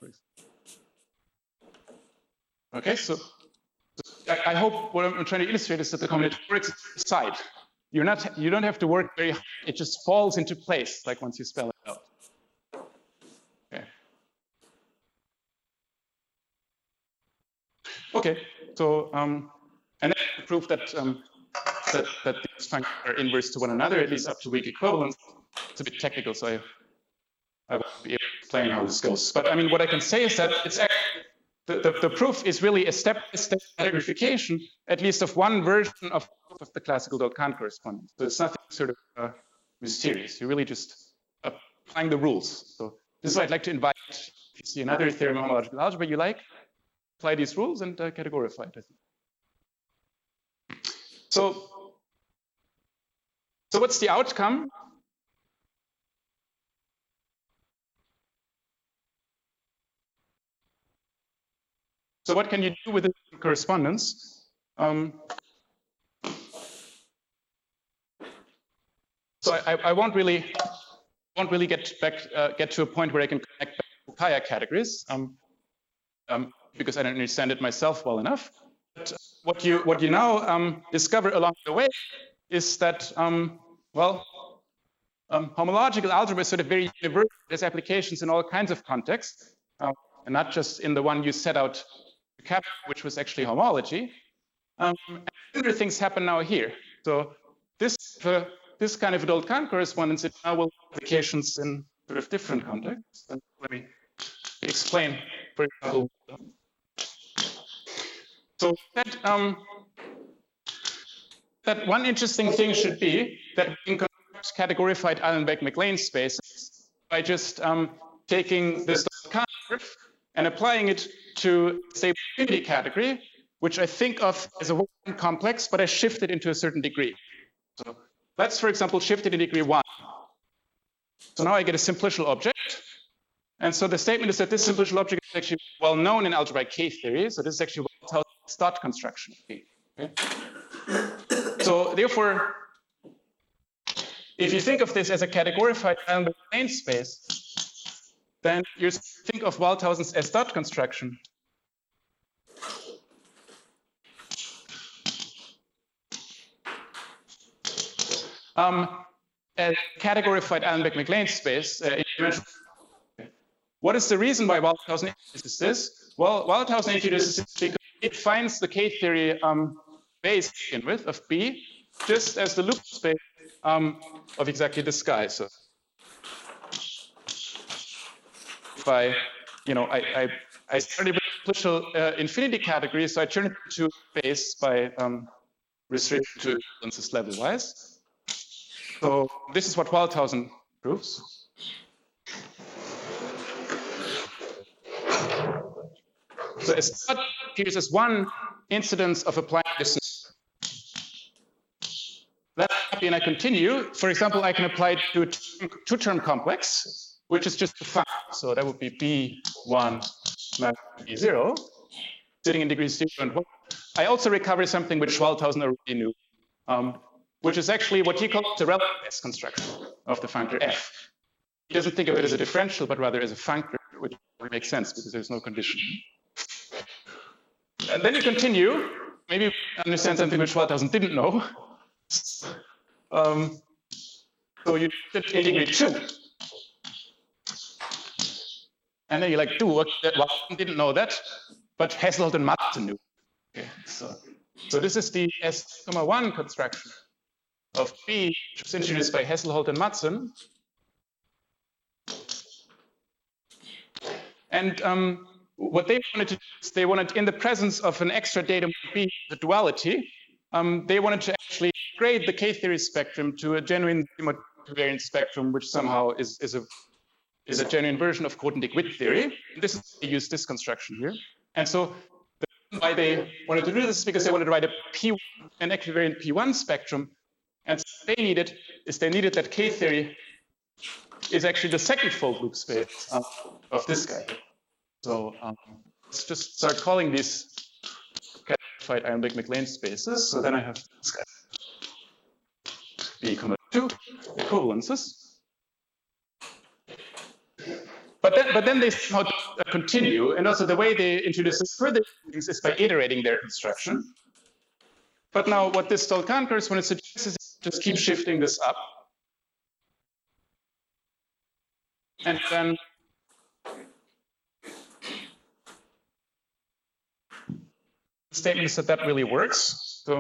Okay, so, so I, I hope what I'm trying to illustrate is that the combinatorics is side. You're not, you don't have to work very hard. It just falls into place, like once you spell it out. Okay. Okay, so, um, and then prove that, um, that, that these functions are inverse to one another, at least up to weak equivalence. It's a bit technical, so I, I won't be able to explain how this goes. But I mean, what I can say is that it's actually, the, the, the proof is really a step-by-step verification, at least of one version of, of the classical Dolkan correspondence. So it's nothing sort of uh, mysterious. You're really just applying the rules. So this is why I'd like to invite, if you see another theorem of homological algebra you like, apply these rules and uh, categorify it, I think. So, so what's the outcome? So what can you do with the correspondence? Um, so I, I won't really won't really get back uh, get to a point where I can connect back to Kaya categories um, um, because I don't understand it myself well enough. But what you what you now um, discover along the way is that um, well, um, homological algebra is sort of very universal. There's applications in all kinds of contexts, uh, and not just in the one you set out. Cap, which was actually homology. Um, and similar things happen now here. So this uh, this kind of Dolkan correspondence it now will have applications in sort of different contexts. And let me explain, for example. So that um, that one interesting thing should be that we can categorified Allenbeck-MacLane spaces by just um, taking this Dolkan curve and applying it to stable infinity category, which I think of as a one complex, but I shift it into a certain degree. So let's, for example, shift it in degree one. So now I get a simplicial object. And so the statement is that this simplicial object is actually well known in algebraic K theory. So this is actually Walthaus's dot construction of K. Okay? So therefore, if you think of this as a categorified Allenbeck-MacLane space, then you think of Walthausen's S dot construction. Um, a categorified Allenbeck-MacLane space. Uh, what is the reason why Walthausen introduces this? Well, Walthausen introduces this because it finds the K theory um, base to begin with of B, just as the loop space um, of exactly this guy. So if I, you know, I, I, I started with simplicial uh, infinity category, so I turn it into base by um, restricting to equivalences level-wise. So this is what Walthausen proves. So S dot appears as one incidence of applying this. That's happy, and I continue. For example, I can apply it to a two-term complex, which is just a function. So that would be B one mapped to B zero, sitting in degrees zero and one. I also recover something which Walthausen already knew, um, which is actually what he calls the relative S construction of the functor f. He doesn't think of it as a differential, but rather as a functor, which makes sense because there's no condition. And then you continue, maybe understand something which Walthausen didn't know. Um, so you integrate two. And then you're like, dude, what, well, I didn't know that, but Hesselholt and Madsen knew. Okay, so, so this is the S comma one construction of B, which was introduced by Hesselholt and Madsen. And um, what they wanted to do is they wanted, in the presence of an extra datum B, the duality, um, they wanted to actually grade the K-theory spectrum to a genuine multivariant spectrum, which somehow is, is, a, is a genuine version of Grothendieck-Witt theory. And this is, they use this construction here. And so the reason why they wanted to do this is because they wanted to write a P one, an equivariant P one spectrum. And what they needed is they needed that K-theory is actually the second fold loop space of, of this guy here. So um, let's just start calling these categorified Ironbeck-MacLane spaces. So then I have this guy, B comma two equivalences. But then, but then they somehow continue, and also the way they introduce this further things is by iterating their construction. But now what this Stolkan curse, when it suggests is just keep shifting this up. And then the statement is that that really works. So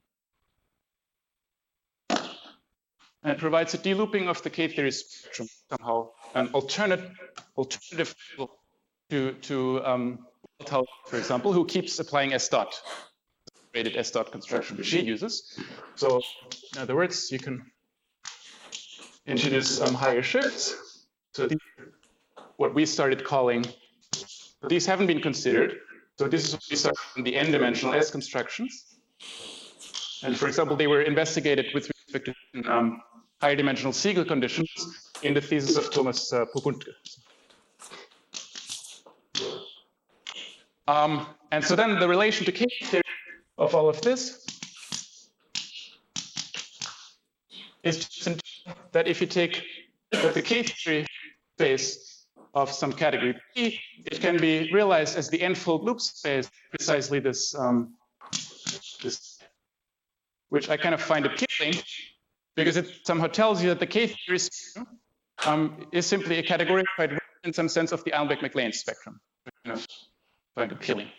and it provides a delooping of the K-theory spectrum somehow, an alternate alternative to to um, for example, who keeps applying S dot, rated S dot construction which she uses. So in other words, you can introduce some higher shifts. So these, what we started calling, these haven't been considered. So this is what we started in the n-dimensional S constructions. And for example, they were investigated with respect to um, higher dimensional Siegel conditions in the thesis of Thomas uh, Pobuntke. Um, and so then the relation to K-theory of all of this is just that if you take the K-theory space of some category P, it can be realized as the n-fold loop space, precisely this, um, this, which I kind of find appealing, because it somehow tells you that the K-theory spectrum um, is simply a categorified in some sense of the Ironbeck-MacLane spectrum. Kind of find appealing.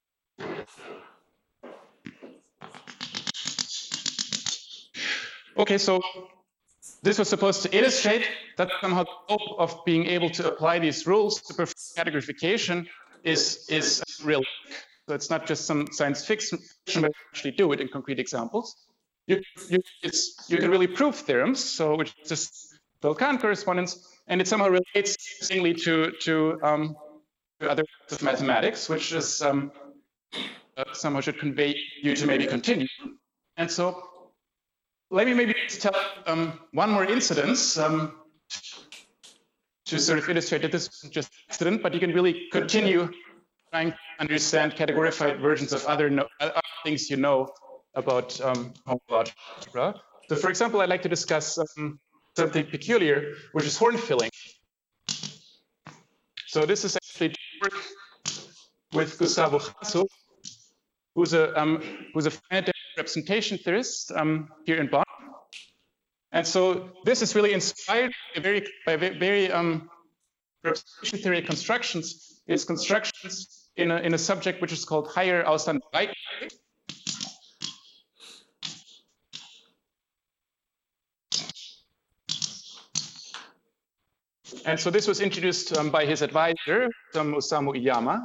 Okay, so this was supposed to illustrate that somehow the hope of being able to apply these rules to perform categorification is, is real. So it's not just some science fiction, but actually do it in concrete examples. You, you, it's, you can really prove theorems, so which is just Stolkan correspondence, and it somehow relates interestingly to, to, um, to other parts of mathematics, which is um, uh, somehow should convey you to maybe continue. And so let me maybe tell um, one more incidence um, to sort of illustrate that this is just an accident, but you can really continue trying to understand categorified versions of other, no, other things you know about um, homological algebra. So for example, I'd like to discuss um, something peculiar, which is horn filling. So this is actually work with Gustavo Jasso, who's a, um, who's a finite representation theorist um, here in Bonn. And so this is really inspired by very, by very um, representation theory constructions. It's constructions in a, in a subject which is called higher Ausland-Breit. And so this was introduced um, by his advisor, um, Osamu Iyama,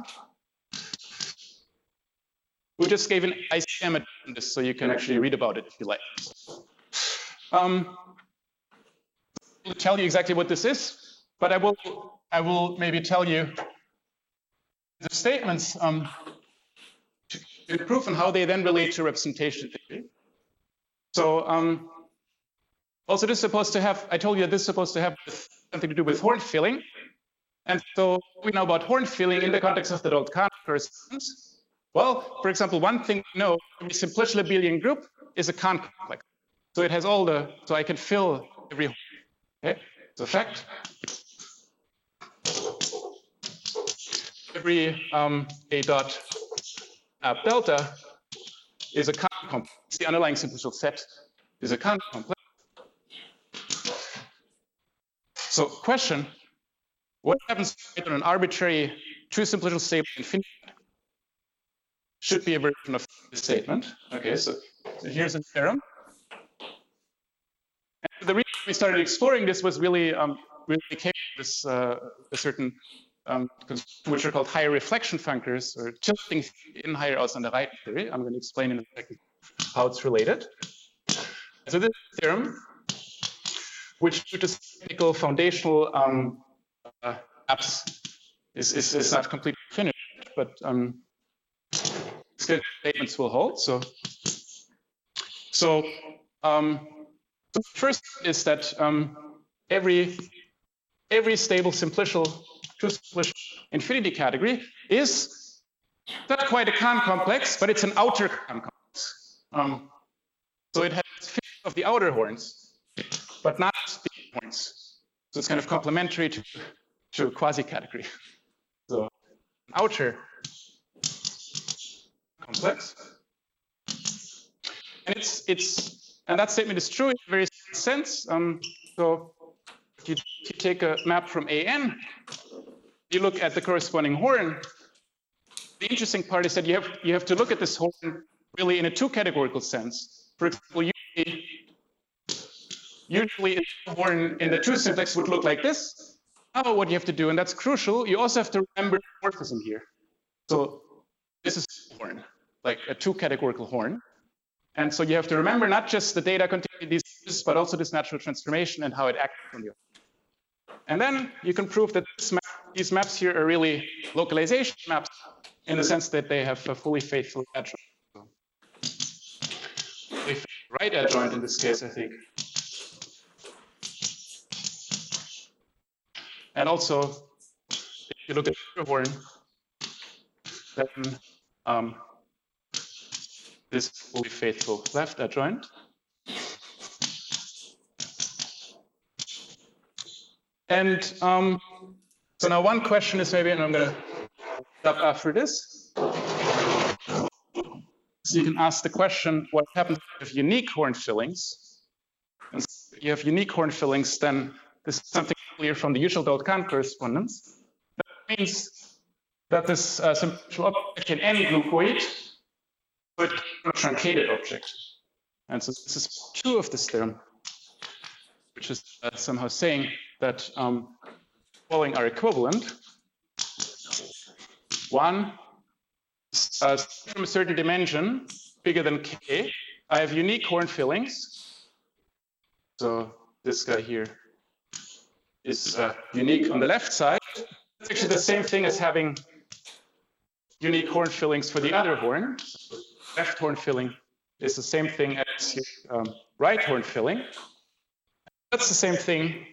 who just gave an I C M on this, so you can actually read about it if you like. Um, I'll tell you exactly what this is, but I will, I will maybe tell you the statements um, to, to prove and how they then relate to representation theory. So um, also this is supposed to have, I told you that this is supposed to have something to do with horn filling. And so we know about horn filling in the context of the Stolkan correspondence. Well, for example, one thing we know, every simplicial abelian group is a Kahn complex. So it has all the, so I can fill every, okay? It's a fact. Every um, A dot app delta is a Kahn complex. The underlying simplicial set is a Kahn complex. So question, what happens on an arbitrary true simplicial stable infinity should be a version of this statement. Okay, so, so here's a theorem. And the reason we started exploring this was really, um, really came this uh, a certain um, which are called higher reflection functors, or tilting in higher aus on the right theory. I'm going to explain in a second how it's related. So this theorem, which due to technical foundational um, uh, apps is, is, is not completely finished, but um, statements will hold. So, so, um, so first is that um, every every stable simplicial true simplicial infinity category is not quite a Kahn complex, but it's an outer Kahn complex. Um, so it has fifth of the outer horns, but not the horns. So it's kind of complementary to to a quasi category. So outer complex, and it's it's and that statement is true in a very sense. Um, so if you, if you take a map from A N, you look at the corresponding horn. The interesting part is that you have you have to look at this horn really in a two-categorical sense. For example, usually, usually a horn in the true simplex would look like this. Now what you have to do, and that's crucial, you also have to remember the morphism here. So this is a horn, like a two-categorical horn. And so you have to remember not just the data containing these, but also this natural transformation and how it acts on the horn. And then you can prove that this map, these maps here are really localization maps in the sense that they have a fully faithful adjoint. So, fully right adjoint in this case, I think. And also, if you look at the horn, then um, this fully faithful left adjoint. And um, so now one question is maybe, and I'm going to stop after this. So you can ask the question, what happens if you have unique horn fillings? And so if you have unique horn fillings, then this is something clear from the usual Dalt-Kahn correspondence. That means that this uh, simplicial object can n glucoid, but a truncated object. And so this is two of this theorem, which is uh, somehow saying that um, following are equivalent. One, uh, from a certain dimension, bigger than k, I have unique horn fillings. So this guy here is uh, unique on the left side. It's actually the same thing as having unique horn fillings for the other horn. So left horn filling is the same thing as your um, right horn filling. That's the same thing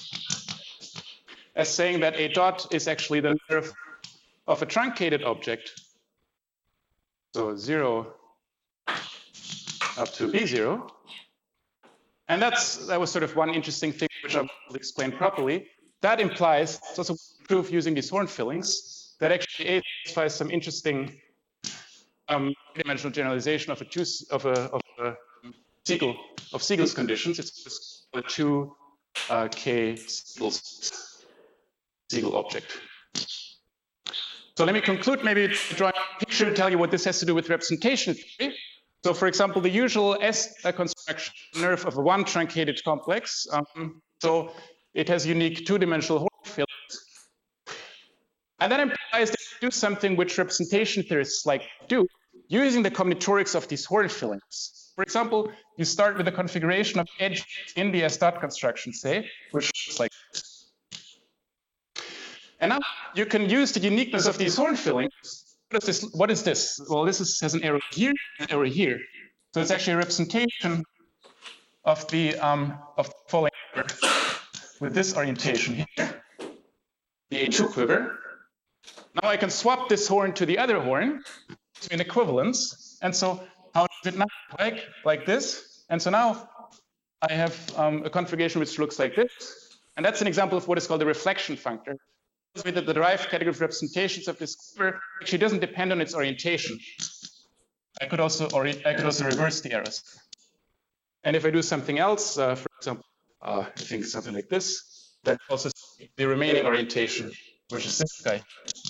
as saying that a dot is actually the nerve of a truncated object. So zero up to b zero. And that's that was sort of one interesting thing which I will explain properly. That implies, it's also proof using these horn fillings, that actually A satisfies some interesting um, dimensional generalization of a two of a of a Siegel of Siegel's conditions. It's just a two uh, k Siegel's Siegel object. So let me conclude, maybe draw a picture to tell you what this has to do with representation theory. So for example, the usual S construction nerve of a one truncated complex. Um, so it has unique two-dimensional horn fillings. And that implies that you do something which representation theorists like to do, using the combinatorics of these horn fillings. For example, you start with a configuration of edge in the S dot construction, say, which looks like this. And now you can use the uniqueness of these horn fillings. What is this? What is this? Well, this is, has an arrow here and an arrow here. So it's actually a representation of the um, of the following quiver with this orientation here, the A two quiver. Now I can swap this horn to the other horn in equivalence. And so how does it now look like? Like this. And so now I have um, a configuration which looks like this. And that's an example of what is called a reflection functor. That the derived category of representations of this quiver actually doesn't depend on its orientation. I could also orient, I could also reverse the arrows. And if I do something else, uh, for example, uh, I think something like this, Then also the remaining orientation, which is this guy.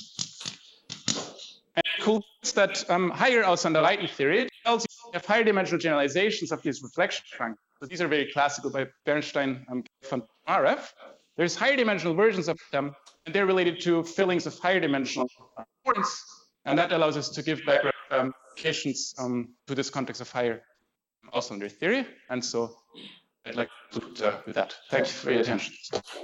And cool is that um, higher Ausander-Leiten theory tells you you have higher dimensional generalizations of these reflection functions. So these are very classical by Bernstein and von Marev. There's higher dimensional versions of them, and they're related to fillings of higher dimensional points, and that allows us to give background um, applications um, to this context of higher Ausander theory. And so I'd like to conclude uh, with that. Thank you for your attention.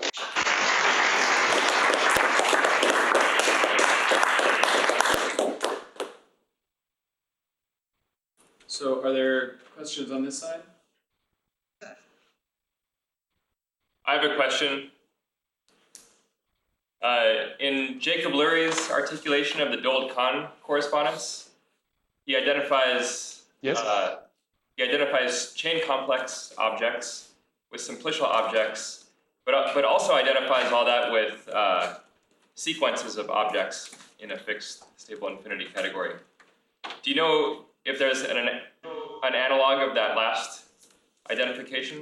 So are there questions on this side? I have a question. Uh, in Jacob Lurie's articulation of the Dold-Kahn correspondence, he identifies yes. uh, he identifies chain complex objects with simplicial objects, but uh, but also identifies all that with uh, sequences of objects in a fixed stable infinity category. Do you know if there's an an analog of that last identification?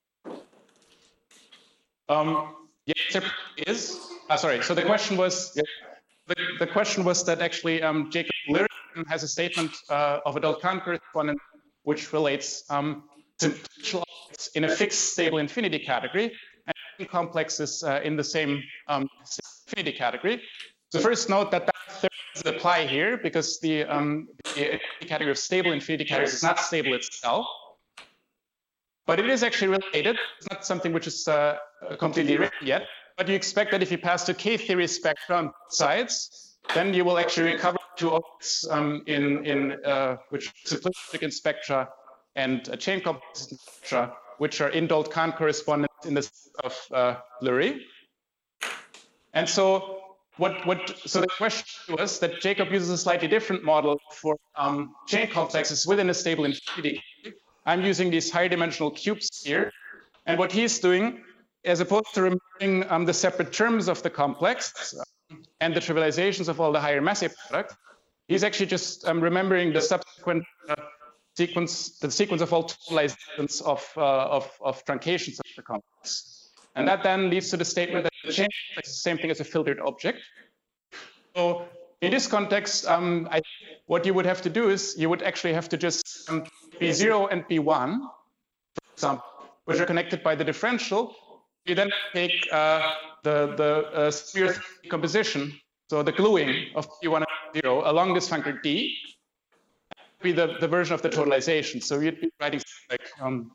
Um, yes, there is. Ah, sorry. So the question was, yeah, the, the question was that actually um, Jacob Lurie has a statement uh, of a Dold-Kahn correspondent which relates um, to objects in a fixed stable infinity category and complexes uh, in the same um, infinity category. So first note that that doesn't apply here because the, um, the category of stable infinity categories is not stable itself. But it is actually related. It's not something which is uh, completely written yet. But you expect that if you pass to K-theory spectra on both sides, then you will actually recover two objects um, in, in uh, which simplistic in spectra and a chain complex in spectra, which are in Dold-Kahn correspondence in the sense of uh, Lurie. And so what, what, so the question was that Jacob uses a slightly different model for um, chain complexes within a stable infinity. I'm using these higher dimensional cubes here. And what he's doing, as opposed to remembering um, the separate terms of the complex um, and the trivializations of all the higher Massey products, he's actually just um, remembering the subsequent uh, sequence, the sequence of all totalizations of, uh, of, of truncations of the complex. And that then leads to the statement that the chain complex is the same thing as a filtered object. So in this context, um, I, what you would have to do is you would actually have to just um, B zero and B one, for example, which are connected by the differential. You then take uh, the, the uh, sphere decomposition, so the gluing of B one and B zero along this functor D, be the, the version of the totalization. So you'd be writing like um,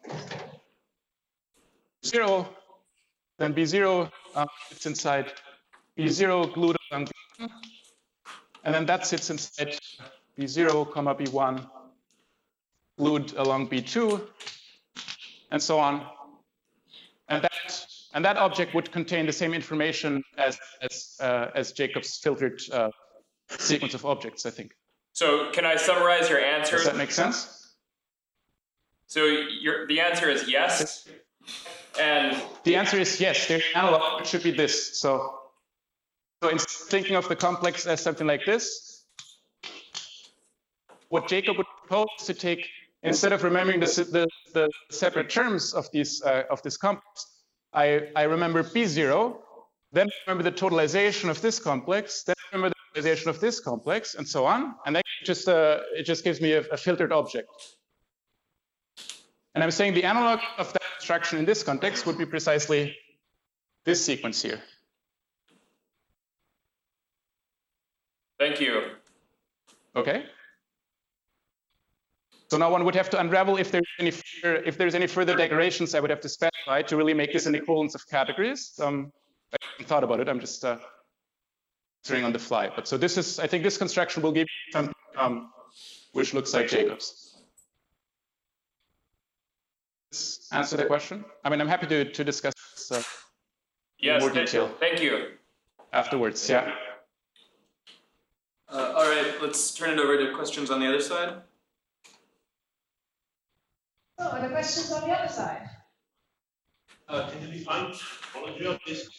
zero, then B zero uh, sits inside B zero glued along B one, and then that sits inside B zero comma B one glued along B two, and so on. And that and that object would contain the same information as as uh, as Jacob's filtered uh, sequence of objects, I think. So can I summarize your answer? Does that make sense? So your the answer is yes. And the answer is yes. Their analog should be this. So so in thinking of the complex as something like this, what Jacob would propose is to take, instead of remembering the, the, the separate terms of these uh, of this complex, I, I remember B zero, then remember the totalization of this complex, then remember the totalization of this complex, and so on. And that just uh, it just gives me a, a filtered object. And I'm saying the analog of that instruction in this context would be precisely this sequence here. Thank you. Okay. So now one would have to unravel if there's any further, if there's any further decorations I would have to specify to really make this an equivalence of categories. Um, I haven't thought about it. I'm just uh, answering on the fly. But so this is, I think this construction will give you something um, which looks like Jacob's. Does this answer the question? I mean, I'm happy to to discuss this uh, yes, in more detail. Thank you. Afterwards, yeah. Uh, all right, let's turn it over to questions on the other side. So, are there questions on the other side? Uh, can you define homology of this?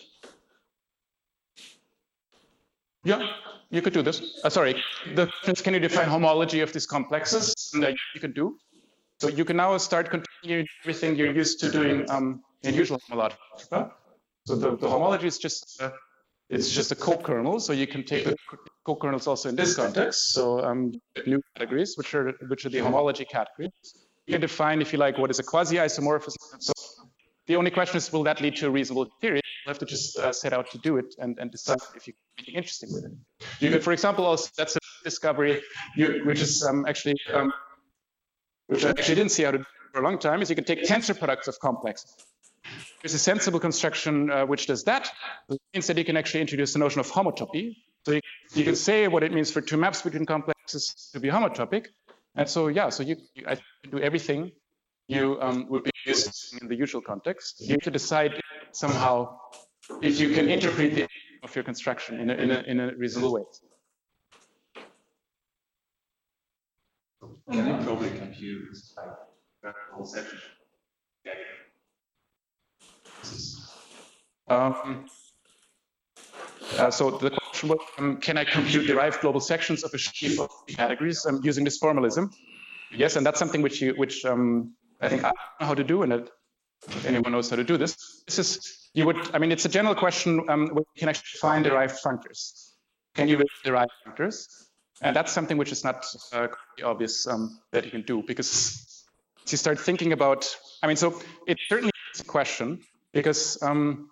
Yeah, you could do this. Uh, sorry, the question is, can you define homology of these complexes? And, uh, you could do. So you can now start continuing everything you're used to doing um, in usual homology. So the, the homology is just uh, it's just a co-kernel. So you can take the co-kernels also in this context. So um, new categories, which are which are the homology categories. You can define, if you like, what is a quasi-isomorphism. So the only question is, will that lead to a reasonable theory? You'll have to just uh, set out to do it and, and decide if you can do anything interesting with it. You could, for example, also, that's a discovery, you, which is um, actually, um, which I actually didn't see how to do for a long time, is you can take tensor products of complexes. There's a sensible construction uh, which does that. It means that you can actually introduce the notion of homotopy. So you, you can say what it means for two maps between complexes to be homotopic. And so, yeah, so you, you I can do everything you um, would be using in the usual context. You have to decide somehow if you can interpret the of your construction in a, in a, in a reasonable way. Can it probably compute like whole section? Um, uh, so the question was, um, can I compute derived global sections of a sheaf of categories um, using this formalism? Yes, and that's something which you, which um, I think I don't know how to do, and it, if anyone knows how to do this. This is, you would, I mean, it's a general question um, where you can actually find derived functors. Can you derive functors? And that's something which is not uh, obvious um, that you can do, because you start thinking about, I mean, so it certainly is a question, because um,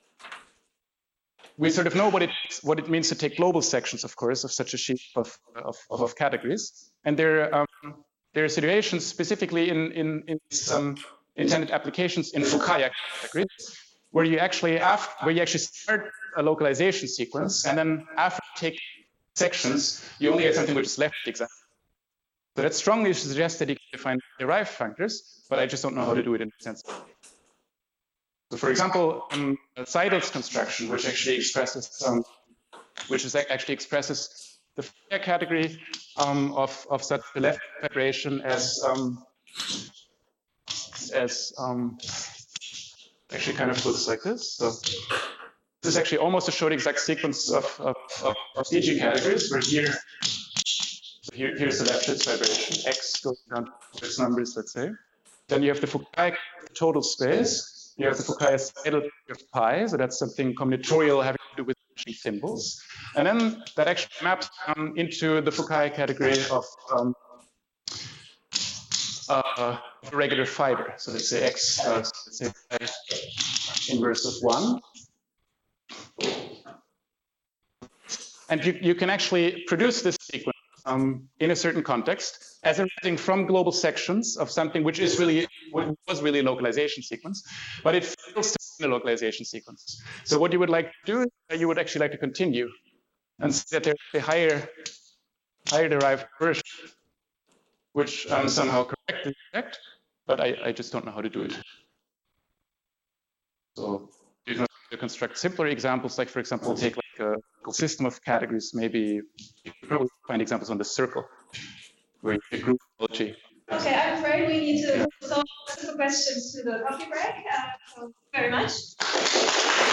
we sort of know what it what it means to take global sections, of course, of such a sheaf of of, of categories, and there um, there are situations specifically in in, in some intended applications in Fukaya categories where you actually after where you actually start a localization sequence, and then after you take sections, you only get something which is left exactly. So that strongly suggests that you can define derived functors, but I just don't know how to do it in a sense. So, for example, um, Seidel's construction, which actually expresses, um, which is actually expresses the Fourier category um, of of such the left federation as um, as um, actually kind of looks like this. So this is actually almost a short exact sequence of of, of, of C G categories, where here, so here here's the left federation. X goes down to X numbers, let's say. Then you have the Fukaya total space. You have the Fukaya Seidel of pi, so that's something combinatorial having to do with symbols. And then that actually maps um, into the Fukaya category of um, uh, regular fiber. So let's say X, uh, let's say inverse of one. And you, you can actually produce this sequence um, in a certain context as arising from global sections of something which is really was really a localization sequence, but it fails to be a localization sequence. So what you would like to do is you would actually like to continue and see that there's a higher, higher derived version, which um, somehow correct the effect, but I, I just don't know how to do it. So you can construct simpler examples, like for example, take like a system of categories. Maybe you can probably find examples on the circle where you group homology. Okay, I'm afraid we need to solve the questions to the coffee break. Uh, so very much.